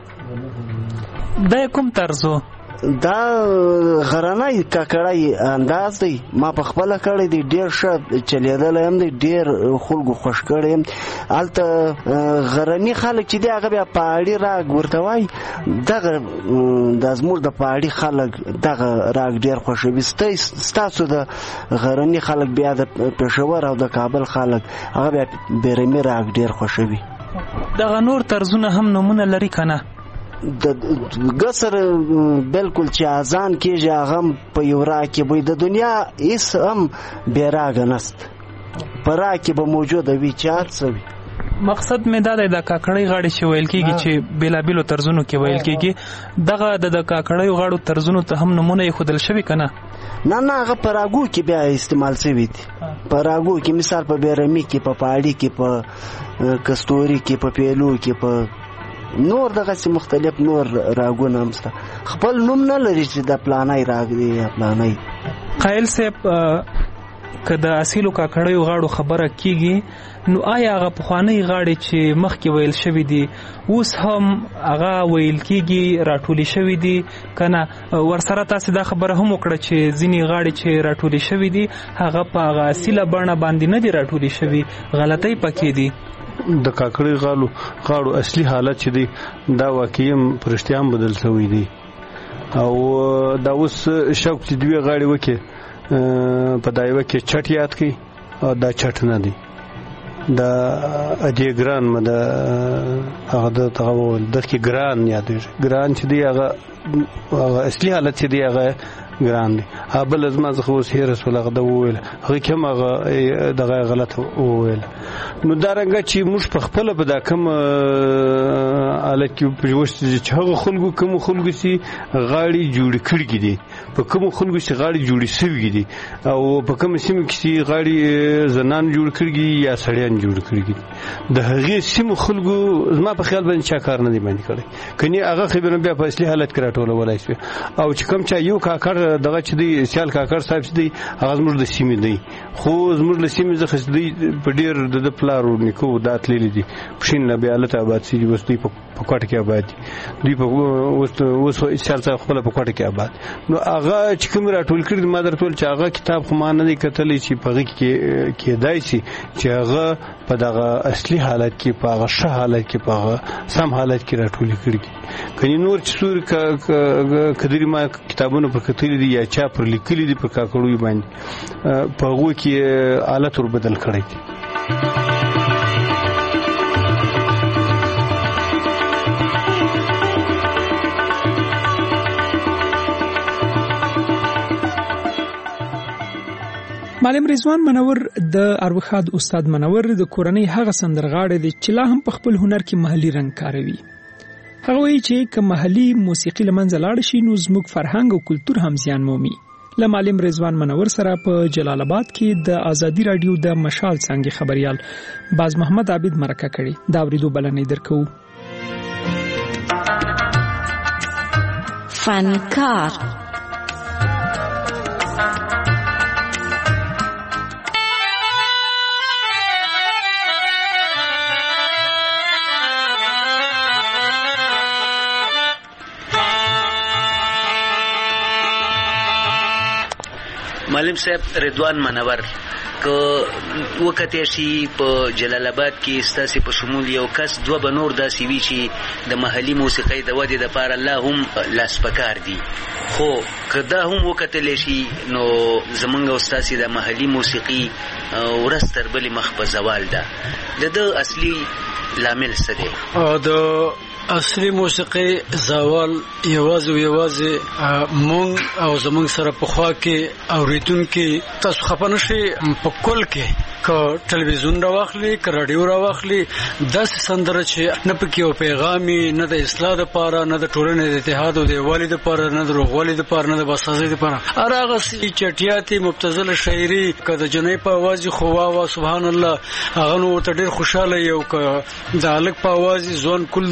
دا کوم طرزو؟ دا غرنی ککړی انداز دی، ما په خپله کړی دی، ډېر ښه چلیدلی هم دی، ډېر خلکو خوښ کړی یم. هلته غرني خلک چې دی هغه بیا پهاړي راګ ورته وایي، دغه دا زموږ د پهاړي خلک دغه راګ ډېر خوښوي. ستاسو د غرني خلک بیا د پېښور او د کابل خلک هغه بیا بیرمي راګ ډېر خوښوي. دغه نور طرزونه هم نومونه لري که نه؟ د قصر بالکل چې اذان کېږي هغه هم په یو راګ کې وي. د دنیا هېڅ هم بې راګه نسته، په راګ کې به موجوده وي چې هر څه وي. مقصد مې دا دی د کاکړۍ غاړې چې ویل کېږي چې بېلابېلو طرزونو کې ویل کېږي، دغه د کاکړیو غاړو طرزونو ته هم نومونه ایښودل شوي که نه؟ نه نه هغه په راګو کې بیا استعمال شوي دي. په راګو کې مثال په بیرمي کې، په پهاړي کې، په کستوري کې، په پیلو کې، په نور دغسې مختلف نور راګونه هم شته. خپل نوم نه لري چې د پلانی راګ دی یا پلانی. قایل صاحب که د اصیلو کاکړیو غاړو خبره کیږي نو آیا هغه پخوانۍ غاړې چې مخکې ویل شوي دي اوس هم هغه ویل کیږي راټولې شوي دي که نه؟ ورسره تاسې دا خبره هم وکړه چې ځینې غاړې چې راټولې شوي دي هغه په هغه اصیله بڼه باندې نه دي راټولې شوي، غلطۍ پکې دي. د کاکړۍ غاړو غاړو اصلي حالت چې دی دا واقعي هم په رښتیا هم بدل شوی دی، او دا اوس شوق چې دوی غاړې وکړي په دا یوه کې چټ یاد کړي او دا چټ نه دی، دا اجې ګران م د هغه د هغه وویل دغې ګران یادېږي. ګران چې دی هغه هغه اصلي حالت چې دی هغه ګران دی. بل زما څخه اوس هېره شول هغه ده وویل، هغې کې هم هغه دغه غلطه وویل. نو دا رنګه چې موږ په خپله به دا کوم حالت کې چې هغه خلکو کومو خلکو چې غاړې جوړې کړي دي، په کومو خلکو چې غاړې جوړې شوي دي، او په کومو سیمو کې چې غاړې زنان جوړ کړي دي یا سړیان جوړ کړي دي، د هغې سیمو خلکو زما په خیال باندې چا کار نه دی باندې کړی، کنې هغه خبرونه بیا په اصلي حالت کې راټولولی شوې. او چې کوم چا یو کاکړ دغه چې دی سیال کاکړ صاحب چې دی هغه زموږ د سیمې دی، خو زموږ له سیمې څخه چې دی په ډېر د ده پلار و نیکه و دا تللي دي پښین نه بیا هلته آباد شوي دي، اوس دوی په کوټه کې آباد دي، دوی په اوس سیال صاحب خپله په کوټه کې آباد. نو هغه چې کوم راټول کړي دي ما درته ویل چې هغه کتاب خو ما نه دی کتلی چې په هغې کې کېدای شي چې هغه په دغه اصلي حالت کې، په هغه ښه حالت کې، په هغه سم حالت کې راټولې کړي دي. کنې نور چې څور کدري ما کتابونه پر کتلي دي یا چا پر لیکلي دي پر کاکړیو باندې په هغو کې حالت ور بدل کړی دی. معلم رضوان منور د اروخاد استاد منور د کورنۍ هغه سندرغاړی دی چې لا هم په خپل هنر کې محلي رنګ کاروي. هغه وایي چې که محلي موسیقي له منځه لاړه شي نو زموږ فرهنګ او کلتور هم زیان مومي. له معلم رضوان منور سره په جلال آباد کې د آزادي رادیو د مشال څانګې خبريال باز محمد عابد مرکه کړي. دا اوریدو بلنې درکو. فنکار معلم صاحب رضوان منور که وکته شي په جلال آباد کې ستاسو په شمول یو کس دوه بنور داسې وی چې د محلي موسیقۍ د ودې لپاره الله هم لاس پکار دي، خو که دا هم وکتل شي نو زمونږ او ستاسو د محلي موسیقي ورځ تر بلې مخ په زوال ده. د ده اصلي لامل څه دی؟ د اصلي موسیقي زوال یوازې یوازې مونږ او زمونږ سره په خوا کې اوریدونکي تاسو خفه نشئ په کل کې که ټلویزیون راواخلي که رادیو راواخلي داسې سندره چې نه پکې یو پیغامي نه د اصلاح دپاره نه د ټولنې د اتحاد او د یووالي دپاره نه د روغوالي دپاره نه د باسازۍ دپاره هر هغه چټیاتې مبتذله شاعري که د جنۍ په اواز خو واوا سبحان الله هغه نو ورته ډېر خوشحاله یو که د هلک په اواز ځوان کل دی ځوان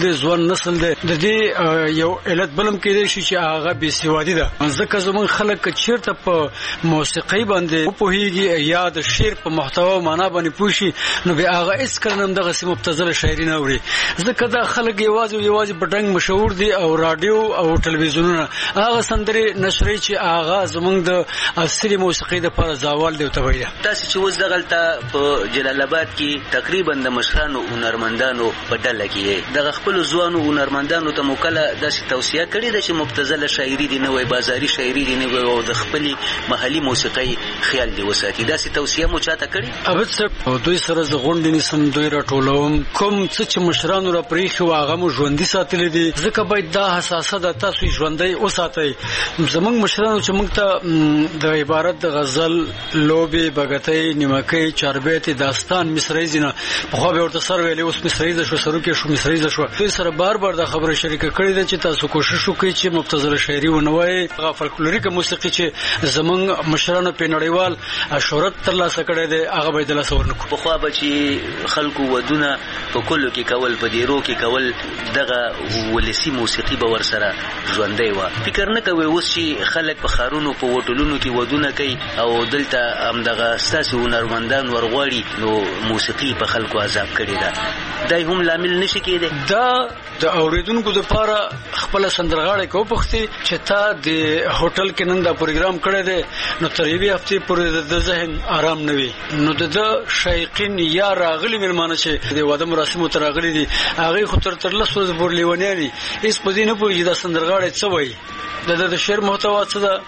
ځوان نسل دی د دې یو علت بلم کېدای شي چې هغه بې سوادي ده. ځکه زمونږ خلک چیرته په موسیقۍ باندې وپوهېږي یا د شعر په محتوا او معنا باندې پوه شي نو بیا هغه هېڅکله هم دغسې مبتذله شاعري نه اوري. ځکه دا خلک یوازې یوازې په ډنګ مشهور دي او راډیو او ټلویزیونونه هغه سندرې نشري چې هغه زمونږ د اصلي موسیقۍ دپاره زوال دی او تبعي ده. داسې چې اوس دغلته په جلال آباد کې تقریبا د مشرانو هنرمندانو په ډله کې دغه خپلو ځوانو هنرمندانو ته مو کله داسې توصیه کړې ده چې مبتذله شاعري دې نه وای، بازاري شاعري دې نه وای او د خپلې محلي موسیقۍ خیال دې وساتي؟ داسې توصیه مو چاته کړې؟ عبد صاحب دوی سره زه غونډې نیسم، دوی راټولوم، کوم څه چې مشرانو را پرېښي وو هغه مو ژوندي ساتلی دي. ځکه باید دا حساسه ده تاسو یې ژوندی وساتئ. زمونږ مشرانو چې موږ ته د عبارت د غزل، لوبې، بګتۍ، نیمکۍ، چاربیتې، داستان، مصریزې نه پخوا به ورته سر ویلې، اوس مصریزه شو، سروکې شو، مصریزه شو. دوی سره بار بار دا خبره شریکه کړې ده چې تاسو کوشش وکړئ چې مبتذله شاعري ونه وایئ. هغه فلکلوریکه موسیقي چې زمونږ مشرانو په نړیوال شهرت ترلاسه کړی دی هغه باید د لاسه ورنکړو. پخوا به چې خلکو ودونه په کلو کې کول، په دیرو کې کول، دغه ولسي موسیقي به ورسره ژوندی وه. فکر نه کوئ اوس چې خلک په ښارونو په هوټلونو کې ودونه کوي او دلته همدغه ستاسې هنرمندان ورغواړي نو موسیقي په خلکو عذاب کړې ده؟ دی هم لامل نشي کېدی؟ دا د اورېدونکو دپاره خپله سندرغاړی که وپوښتي چې تا د هوټل کې نن دا پروګرام کړی دی نو تر یوې هفتې پورې د ذهن آرام نه وي. نو د ده شایقین یا راغلي مېلمانه چې د واده مراسمو ته راغلي دي هغوی خو تر تر لس ورځې پورې لیونیان دي، هېڅ په دې نه پوهېږي دا سندرغاړی څه وایي، د د شعر محتوا څه ده،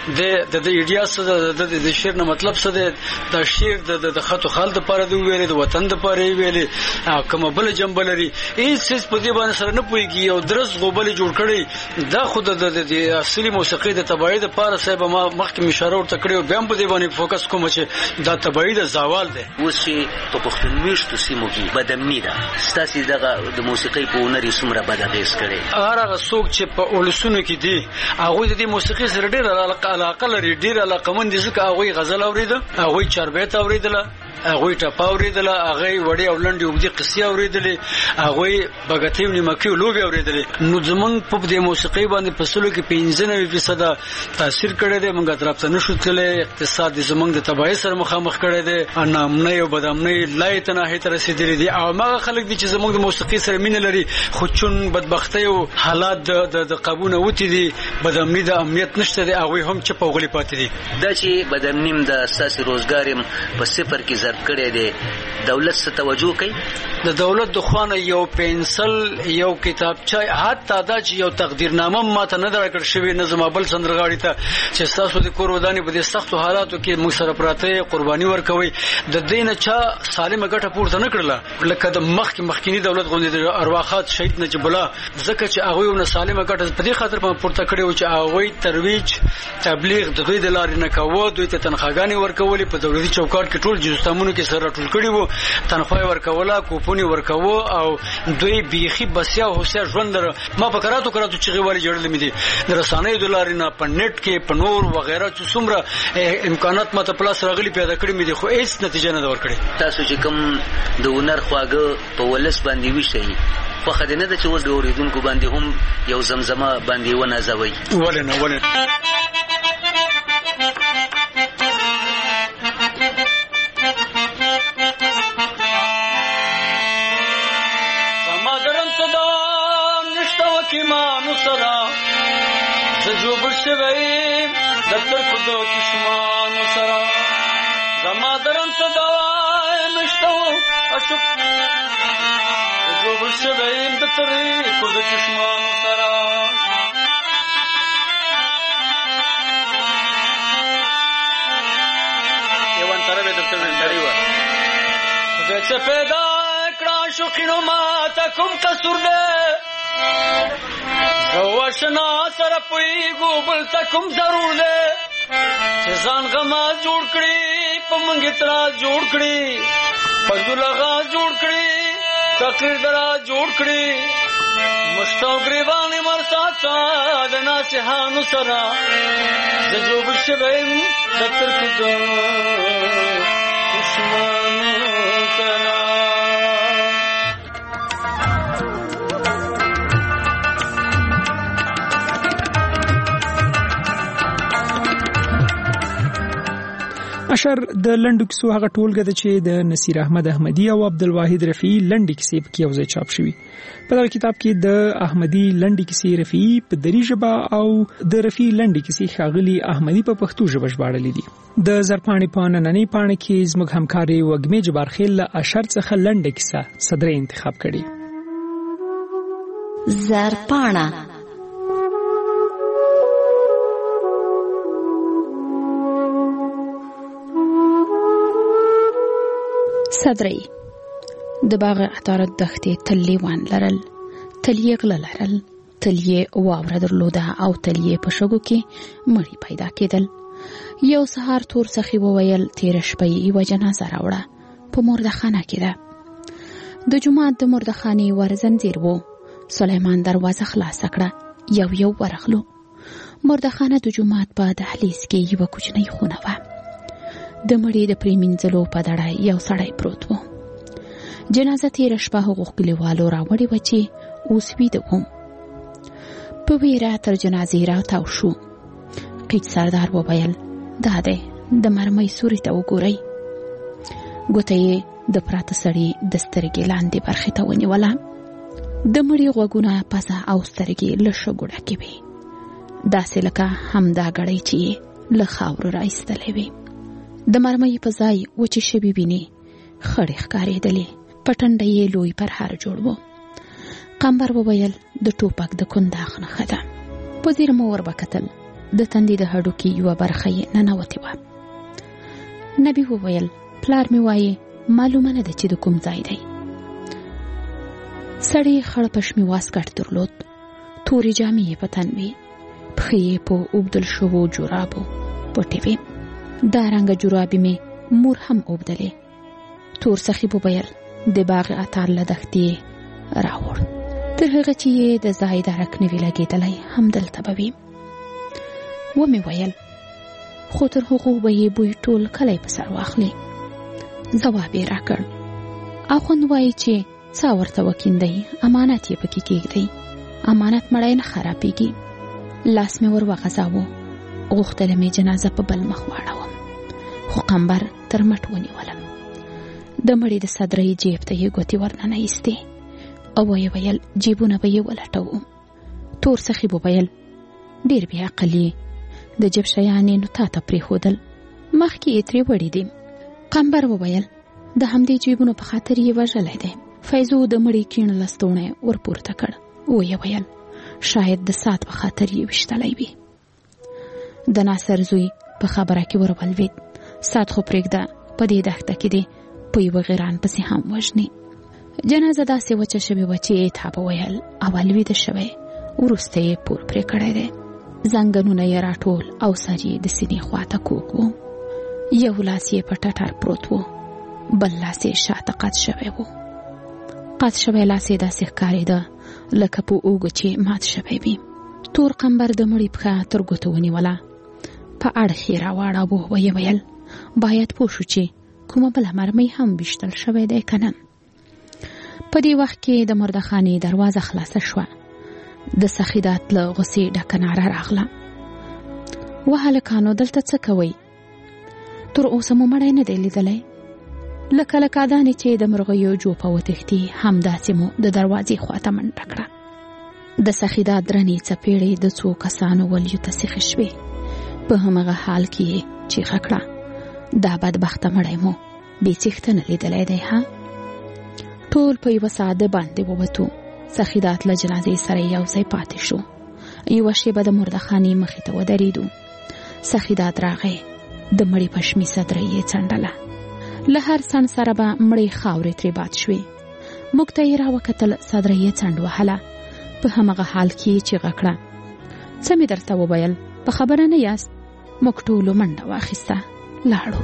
د د ایډیا څه ده، د د شعر نه مطلب څه دی، دا شعر د د خط و خال دپاره دی ویلې، د وطن دپاره یې ویلې، کومه بله جنبه لري، هېڅ هېڅ په دې باندې سره نه پوهېږي. یو درز غوبل یې جوړ کړی. دا خو د د اصلي موسیقۍ د تباهۍ دپاره صاحب ما مخکې مې اشاره ورته کړې او بیا هم په دې باندې فوکس کوم چې دا تباهي د زوال دی. اوس چې په پښتون مېشتو سیمو کې بدامني ده، ستاسې دغه د موسیقۍ په هنر یې څومره بد اغېز کړی؟ هر هغه څوک چې په اولسونو کې دي هغوی د دې موسیقۍ سره ډېره علاقه لري، ډېر علاقمند دي، ځکه هغوی غزل اورېده، هغوی چاربیت اورېدله، هغوی ټپه اورېدله، هغوی وړې او لنډې اوږدې قصې اورېدلې، هغوی بګتۍ او نیمکۍ او لوبې اورېدلې. نو زمونږ په دې موسیقۍ باندې په سلو کې پنځه نوي فیصده تاثیر کړی دی. موږ اطراف ته نشو تللی، اقتصاد یې زمونږ د تباهۍ سره مخامخ کړی دی، ناامنۍ او بدامنۍ لایې تناهۍ ته رسېدلي دي. او هماغه خلک دي چې زمونږ د موسیقۍ سره مینه لري خو چون بدبختۍ او حالات د قابو نه وتي دي، بدامني د امنیت نشته دی، هغوی هم چپ او غلي پاتې دي. دا چې بدامني م د ستاسې روزګار یم په صفر کې ضرب کړی دی، دولت څه توجه کوي؟ د دولت د خوا نه یو پنسل، یو کتابچه، حتی دا چې یو تقدیرنامه ماته نه ده راکړل شوې نه زما بل سندرغاړي ته چې ستاسو د کور ودانې په دې سختو حالاتو کې موږ سره پراته قرباني ورکوئ، د دې نه چا سالمه ګټه پورته نه کړله لکه د مخکې مخکیني دولت غوندې د ارواخات شهید نجیب الله. ځکه چې هغوی نه سالمه ګټه په دې خاطر پورته کړې وه چې هغوی ترویج تبلیغ د دوی د لارې نه کوه، دوی ته تنخواګانې ورکولې، په دولتي چوکاټ کې ټول جزستامونو کې سره راټول کړي وو، تنخوا یې ورکوله، کوپون یې ورکوه او دوی بیخي بسیا او هوښیار ژوند لره. ما په کراتو کراتو چغې والې جوړلې مې دي د رسنیو د لارې نه، په نیټ کې، په نور وغیره چې څومره امکانات ما ته په لاس راغلي پیدا کړي مې دي خو هېڅ نتیجه نه ده ورکړې. تاسو چې کوم د هنر خواږه په ولس باندې ویښئ، خوښه دې نه ده چې اوس د اورېدونکو باندې هم یو زمزمه باندې ونازوئ؟ ولې نه ولې حکیمانو سره زه جوړ شوی د ترکو د دشمانو سره، زما درم څه دوای نشته اشوک زه جوړ شوی د ترکو د دشمانو سره. یو انتره به دکتر نندري وه خدای څه پیدا کړه شوقینو ماته کوم قصور دی، زواشنا سره پویګو بل ته کوم ضرور دی، چې ځان غما جوړ کړي په منګ اعتراض جوړ کړي، پندولغا جوړ کړي، تقریر درا جوړ کړي، مشتاق گریوانې مرساته د ناصحانو سره زه جوړ شویم د ترکو د دشمانو سره. اشر د لنډو کیسو هغه ټولګه ده چې د نصیر احمد احمدی او عبدالواحد رفیعي لنډې کیسې پکې یو ځای چاپ شوي. په دغه کتاب کې د احمدی لنډې کیسې رفیعي په دري ژبه او د رفیعي لنډې کیسې ښاغلي احمدی په پښتو ژبه ژباړلې دي. د زرپاڼې په نننۍ پاڼه کې زموږ همکارې وږمې جبارخیل له اشر څخه لنډه کیسه صدرې انتخاب کړې. زرپاڼه صدرې د باغ عطارد دښتې تل لیوان لرل، تل یې غله لرل، تل یې واوره درلوده او تل یې په شګو کې مړي پیدا کېدل. یو سهار تور سخي وویل تېره شپه یې یوه جنازه راوړه، په مردخانه کې ده. د جومات د مردخانې ور زنځیر و. سلیمان دروازه خلاصه کړه، یو یو ورغلو. مردخانه د جومات په دهلیز کې یوه کوچنۍ خونه وه. د مړي د پریمینځلو په دړه یو سړی پروت و. جنازه تېره شپه هغو کلیوالو راوړې وه چې اوس ویده وم. په ویره تر جنازې راتاو شو. قیچ سردار وویل دا دی، د مرمۍ سوري ته وګورئ. ګوته یې د پراته سړي د سترګې لاندې برخې ته ونیوله. د مړي غوږونه، پزه او سترګې له شګو ډکې وې، داسې لکه همدا ګړۍ چې یې له خاورو راایستلې وې. د مرمۍ په ځای وچې شوي وینې خړې ښکارېدلې. په ټنډه یې لوی پرهار جوړ و. قمبر وویل د ټوپک د کنداغ نښه ده. په ځیر مو ور وکتل، د تندي د هډوکي یوه برخه یې ننوتې وه. نبي وویل پلار مې وایي معلومه نه ده چې د کوم ځای دی. سړی خړ پشمي واسکټ درلود، تورې جامې یې په تن وې، پښې یې په اوبدل شوو جورابو پټې وې. دا رنګه جورابې مې مور هم اوبدلې. تور سخي وویل د باغ عطار له دښتې راوړ، تر هغه چې یې د ځای درک نه وي لګېدلی همدلته به وي. ومې ویل خو تر هغو به یې بوی ټول کلی په سر واخلي. ځواب یې راکړ اخوند وایي چې څا ورته وکیندئ، امانت یې پکې کېږدئ، امانت مړی نه خرابېږي. لاس مې ور وغځاوه، غوښتله مې جنازه په بل مخ واړوم، خو قمبر تر مټ ونیولم. د مړي د صدرۍ جیب ته یې ګوتې ورننه ایستې او ویې ویل جیبونه به یې ولټوو. تور سخي وویل ډېر بې عقل یې، د جیب شیان یې نو تا ته پرېښودل، مخکې یې ترې وړي دي. قمبر وویل د همدې جیبونو په خاطر یې وژلی دی. فیضو د مړي کیڼ لستوڼی ورپورته کړ. ویې ویل شاید د سات په خاطر یې ویشتلی وي. د ناصر زوی په خبره کې ورولوید. سات خو پرېږده، په دې دښته کې دی په یوه غیران پسې هم وژني. جنازه داسې وچه شوې وه چې تا به ویل اول ویده شوی، وروسته یې پور پرې کړی دی. زنګنونه یې راټول او سر یې د سینې خواته کوږ و. یو لاس یې په ټټر پروت و، بل لاس یې شاته قد شوی و. قد شوی لاس یې داسې ښکارېده لکه په اوږو چې مات شوی وي. تور قمبر د مړي پښه تر ګوتو ونیوله، په اړخ یې راواړاوه. ویې ویل باید پوه شو چې کومه بله مرمۍ هم ویشتل شوی دی که نه. په دې وخت کې د مردخانې دروازه خلاصه شوه. د سخیدات له غصې ډکه ناره راغله وهلکانو دلته څه کوئ؟ تر اوسه مو مړی نه دی لیدلی؟ لکه لکادانې چې د مرغیو جوپه وتښتي همداسې مو د دروازې خواته منډه کړه. د سخیدات درنې څپېړې د څو کسانو ولیو ته سیخې شوې. په همغه حال کې یې چیغه کړه دا بدبخته مړی مو بې څښتنه لیدلی دی ها؟ ټول په یوه ساده باندې ووتو. سخیدات له جنازې سره یو ځای پاتې شو. یوه شیبه د مردخانې مخې ته ودرېدو. سخیدات راغی، د مړي پشمي صدرۍ یې څنډله. له هر څڼ سره به مړې خاورې ترې باد شوې. موږ ته یې راوکتل، صدرۍ یې څنډ وهله. په همغه حال کې یې چیغه کړه څه مې درته وویل؟ په خبره نه یاست؟ موږ ټولو منډه واخیسته، لاړو.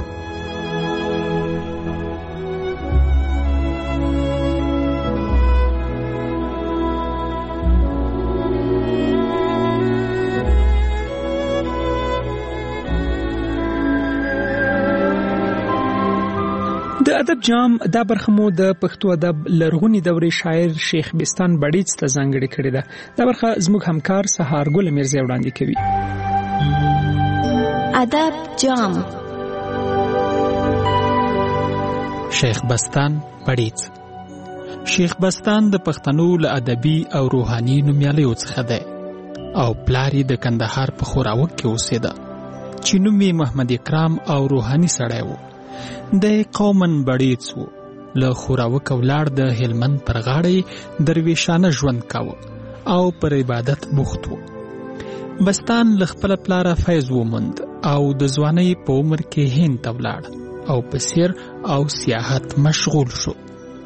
د ادب جام دا برخه مو د پښتو ادب لرغونی دورې شاعر شیخ بستان بړیڅ ته ځانګړې کړې ده. دا برخه زموږ همکار سهار ګل میرزا وړاندې کوي. ادب جام شیخ بستان پړیڅ. شیخ بستان د پښتنو له ادبي او روحاني نومیالیو څخه دی او پلار یې د کندهار په خوراوک کې اوسېده چې نوم یې محمد اکرام او روحاني سړی و. دی قومن بړیڅ و. له خوراوک ولاړ د هلمند پر غاړه درویشانه ژوند کاوه او پر عبادت بوخت و. بستان له خپله پلاره فیض وموند او د ځوانۍ په عمر کې هند ته ولاړ او په سیر او سیاحت مشغول شو.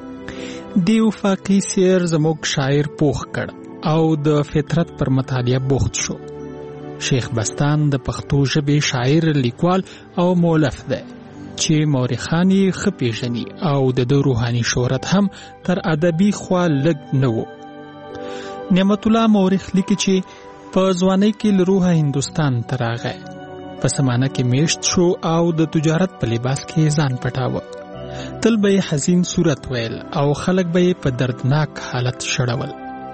دی وفاقي سیر زموږ شاعر پوخ کړ او د فطرت پر مطالعه بوخت شو. شیخ بستان د پښتو ژبې شاعر، لیکوال او مؤلف دی چې مورخان یې ښه پیژني او د ده روحاني شهرت هم تر ادبي خوا لږ نه و. نعمت الله مورخ لیکي چې په ځوانۍ کې له روحه هندوستان ته راغی. په سمانه کې میشت شو او د تجارت په لباس کې ځان پټاوه. تل به یې حزین صورت ویل او خلک به یې په دردناک حالت شړول.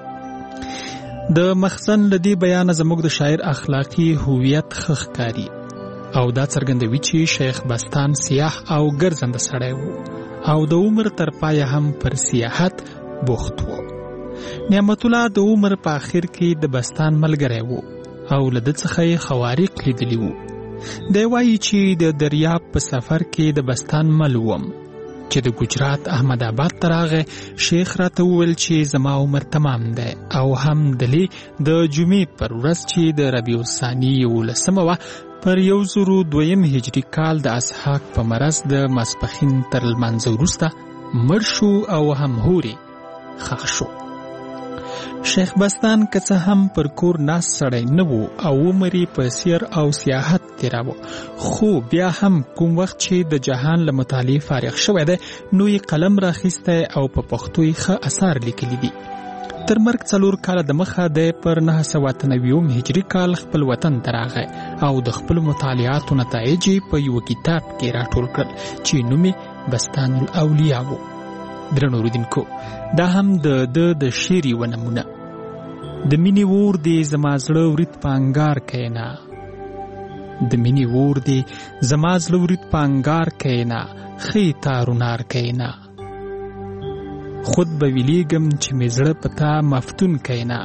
د مخزن له دې بیانه زموږ د شاعر اخلاقي هویت ښه ښکاري او دا څرګندوي چې شیخ بستان سیاح او ګرځنده سړی و او د عمر تر پایه هم پر سیاحت بوخت و. نعمت الله د عمر په آخر کې د بستان ملګری و او له ده څخه یې خوارق لیدلی و. دی وایي چې د دریاب په سفر کې د بستان مل وم چې د ګجرات احمد آباد ته راغی. شیخ راته وویل چې زما عمر تمام دی او هم دلی د جمعې پر ورځ چې د ربیع الثاني یولسمه وه پر یو زرو دویم هجري کال د اسحاق په مرض د ماسپښین تر لمانځه وروسته مړ شو او هم هورې ښخ شو. شیخ بستان که څه هم پر کور ناست سړی نه و او عمر یې په سیر او سیاحت تېراوه، خو بیا هم کوم وخت چې د جهان له مطالعې فارغ شوی دی نو یې قلم راخیستی او په پښتو یې ښه اثار لیکلي دي. تر مرګ څلور کاله د مخه دی پر نهه سوه اته نوي هجري کال خپل وطن ته راغی او د خپلو مطالعاتو نتایج یې په یوه کتاب کې راټول کړل چې نوم یې بستان الاولیا و. درنو اوریدونکو، دا هم د ده د شعر یوه نمونه. د مینې اور دی زما زړه ورید په انګار کینا، د مینې اور دی زما زړه ورید په انګار کینا، ښې تارونار کینا، خود به ویلیږم چې مې زړه په تا مفتون کینا،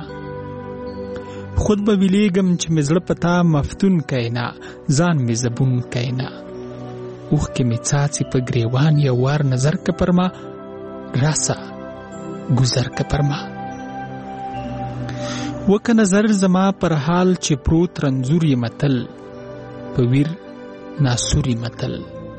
خود به ویلیږم چې مې زړه په تا مفتون کینا، ځان مې زبون کینا، اوښکې مې څاڅي په ګریوان یو وار نظر که پر ما، راسه گذر که پر ما. وکه نظر زما پر حال چې پروت رنځور یې متل، په ویر ناسور یې متل.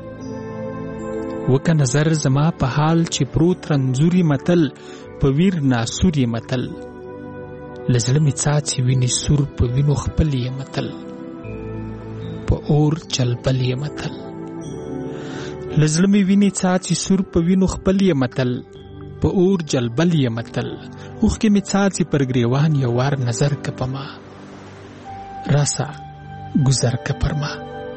وکه نظر زما په حال چې پروت رنځور یې متل، په ویر ناسور یې متل. له زړه مې څاڅي وینې سور په وینو خپل یې متل، په اور چلبل یې متل. له زړه مې وینې څاڅي سور په وینو خپل یې متل، په اور جلبل یې متل. اوښکې مې څاڅي پر ګریوان یو وار نظر که په ما، راسه گذر که پر ما.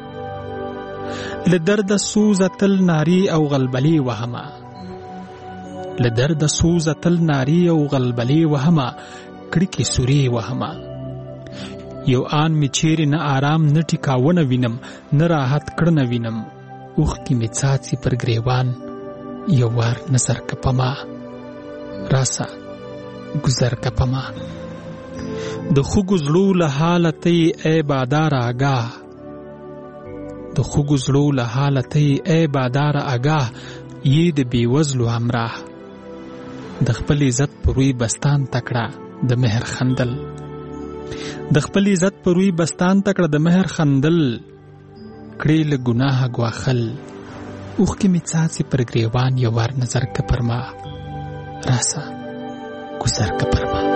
له درده سوزه تل نارې او غلبلې وهمه، له درده سوزه تل نارې او غلبلې وهمه، کړکې سورې وهمه. یو آن مې چیرې نه آرام نه ټیکاونه وینم، نه راحت کړنه وینم. اوښکې مې څاڅي پر ګریوان یو وار نظر که په ما، راسه گذر که په ما. د خوږو زړو له حاله ته یې ای باداره آګاه، د خوږو زړو له حاله ته یې ای باداره آګاه، یې د بېوزلو همراه. د خپل عزت په روی بستان تکړه د مهر خندل، د خپل عزت په روی بستان تکړه د مهر خندل، کړې له ګناهه ګواښل. اوښکې مې څاڅي پر ګریوان یو وار نظر که پر ما، راسه گذر که پر ما.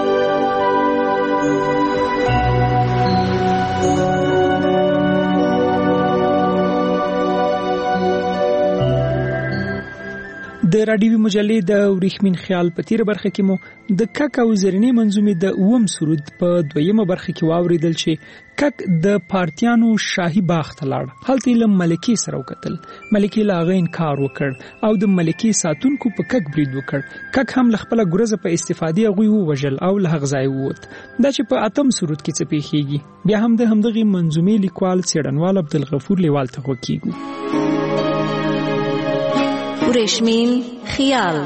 د راډیوي مجلې د وریښمین خیال په تیره برخه کې مو د کک او زرینې منظومې د اووم سرود په دویمه برخه کې واوریدل چې کک د پارتیانو شاهي باغ ته لاړ. هلته له ملکې سره وکتل. ملکې له هغه انکار وکړ او د ملکې ساتونکو په کک برید وکړ. کک هم له خپله ګورزه په استفادې هغوی ووژل او له هغه ځای ووت. دا چې په اتم سرود کې څه پیښیږي بیا هم د همدغې منظومې لیکوال څېړنوال عبدالغفور لیوال ته غوږ کیږو. ورشمین خیال.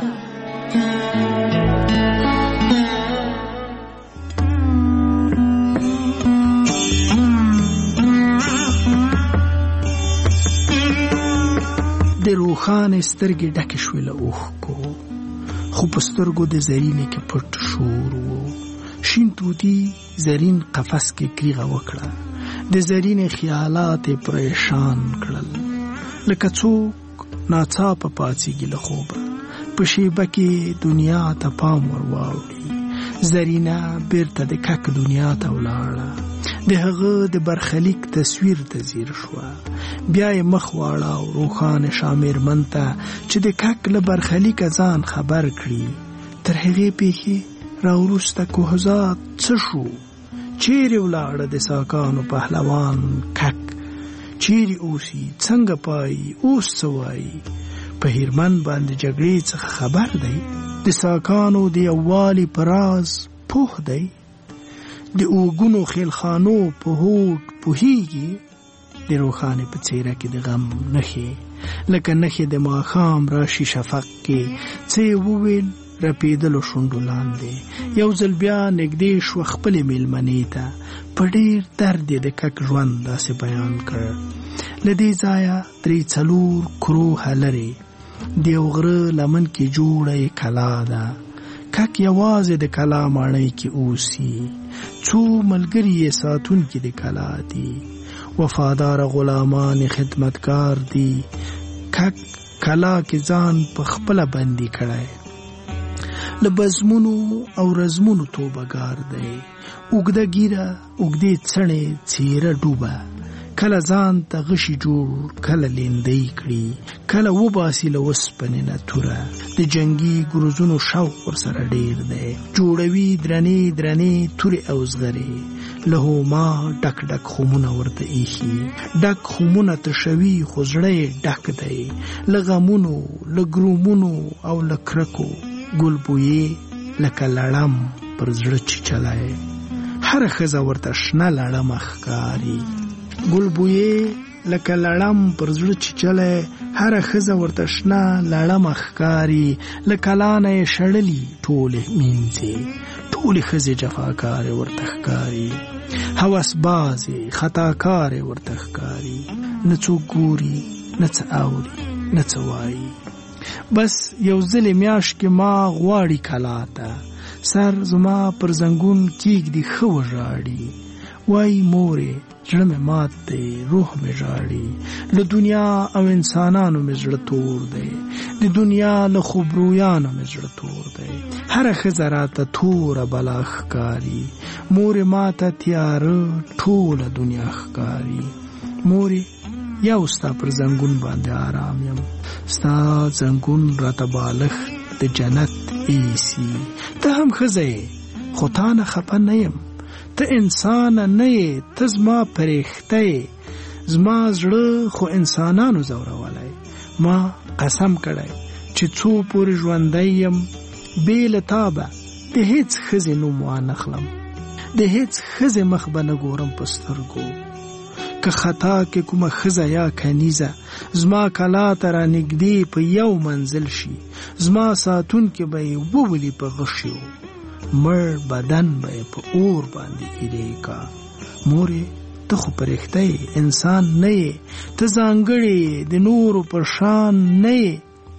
د روخان سترګې ډکې شوې له اوښکو، خو په سترګو د زرینې کې پټ شور و. شین توتي زرین قفس کې کریغه وکړه، د زرینې خیالات یې پریشان کړل. لکه څوک ناڅاپه پاڅېږي له خوبه، په شیبه کې دنیا ته پام ور واوړي. زرینه بیرته د کک دنیا ته ولاړه، د هغه د برخلیک تصویر ته ځیر شوه. بیا یې مخ واړاو روښانه شامیرمن ته چې د کک له برخلیکه ځان خبر کړي. تر هغې پیښې راوروسته کوهزاد څه شو؟ چیرې ولاړه د ساکانو پهلوان کک؟ چیرې اوسي؟ څنګه پایي؟ اوس څه وایي؟ په هیرمن باندې جګړې څخه خبر دی؟ د ساکانو د یووالي په راز پوه دی؟ د اوګونو خیلخانو په هوټ پوهیږي؟ د روښانې په څېره کې د غم نښې لکه نښې د ماښام راشي شفق کې. څه یې وویل رپېدلو شونډو لاندې. یو ځل بیا نږدې شوه خپلې مېلمنې ته، په ډېر درد یې د کک ژوند داسې بیان کړ. له دې ځایه درې څلور کروهه لرې د یو غره لمن کې جوړه یې کلا ده. کک یوازې د کلا ماڼۍ کې اوسي، څو ملګري یې ساتونکي د کلا دي، وفادار غلامان خدمتګار دي. کک کلا کې ځان په خپله بندي کړی، له بزمونو او رزمونو توبهګار دی. اوږده ګیره اوږدې څڼې څېره ډوبه، کله ځان ته غشي جوړ کله لیندۍ کړي، کله وباسي له اوسپنې نه توره. د جنګي ګروزونو شوق ورسره ډېر دی، جوړوي درنې درنې تورې او زغرې. له هوما ډک ډک خمونه ورته ایښي، ډک خمونه تشوي خو زړه یې ډک دی له غمونو، له ګرومونو او له کرکو. ګل بویې لکه لړم پر زړه چیچلی، هره ښځه ورته شنه لړمه ښکاري. ګل بویې لکه لړم پر زړه چیچلی، هره ښځه ورته شنه لړمه ښکاري. له کلانه یې شړلي ټولې مینځې، ټولې ښځې جفاکارې ورته ښکاري. هوسبازې خطاکارې ورته ښکاري، نه څوک ګوري نه څه اوري نه څه وایي. بس یو ځلې میاشت کې ما غواړي کلا ته، سر زما پر زنګون کیږدي ښه وژاړي. وای مورې زړه مې مات دی، روح مې ژاړي. له دنیا او انسانانو مې زړه تور دی، د دنیا له خوبرویانو مې زړه تور دی. هره ښځه راته توره بلا ښکاري، مورې ماته تیاره ټوله دنیا ښکاري. مورې یو ستا پر زنګون باندې آرام یم، ستا زنګون راته بالښت د جنت ایسي. ته هم ښځه یې خو تا نه خفه نه یم، ته انسان نه یې، ته زما پرېښته یې. زما زړه خو انسانانو زورولی، ما قسم کړی چې څو پورې ژوندی یم بې له تا به د هېڅ ښځې نوم وانخلم، د هېڅ ښځې مخ به نه ګورم په سترګو. که خطا کې کومه ښځه یا کنیزه زما کلا ته رانږدې په یو منزل شي، زما ساتونکي به یې وولي په غشیو، مړ بدن به یې په اور باندې ایرې کا. مورې ته خو پرېښته یې، انسان نه یې، ته ځانګړې د نورو پر شان نه یې.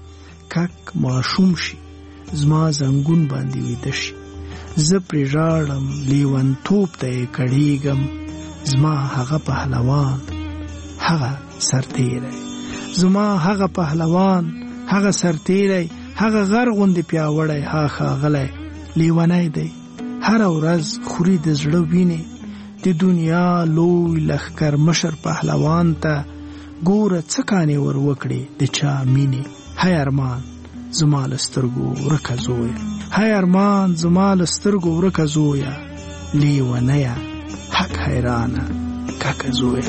کک ماشوم شي زما زنګون باندې ویده شي، زه پرې ژاړم لیونتوب ته یې کړېږم. زما هغه پهلوان هغه سرتیری، زما هغه پهلوان هغه سرتیری، هغه غر غوندې پیاوړی ها ښاغلی لیونی دی. هره ورځ خوري د زړه وینې، د دنیا لوی لښکر مشر پهلوان ته ګوره څه کانې ور وکړې د چا مینې. هی ارمان زما له سترګو ورکه زویه، هی ارمان زما له سترګو ورکه زویه، لیونیه حق حیرانه ککه زویه.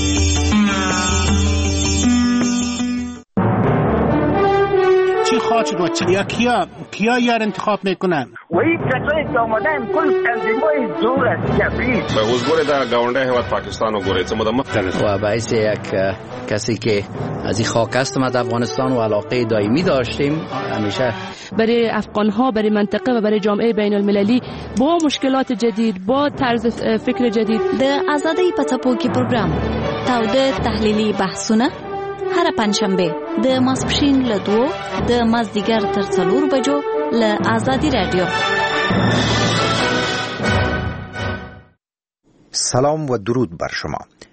چی خواچ شما یا کیا کیا یار انتخاب میکنن و این کسایی که آمدن کل تنظیمای دور از جبریل به حضور در گاونده هیواد پاکستان و گوره چه مدمه و باعث یک کسی که از این خاک است ما در افغانستان و علاقه دائمی داشتیم همیشه برای افغان ها، برای منطقه و برای جامعه بین المللی با مشکلات جدید، با طرز فکر جدید. د آزادۍ په څپو کې پروګرام تاوده تحلیلي بحثونه هر پنځشنبه د ماسپښین له دوو د مازدیګر تر څلور بجو له آزادي رادیو. سلام و درود بر شما.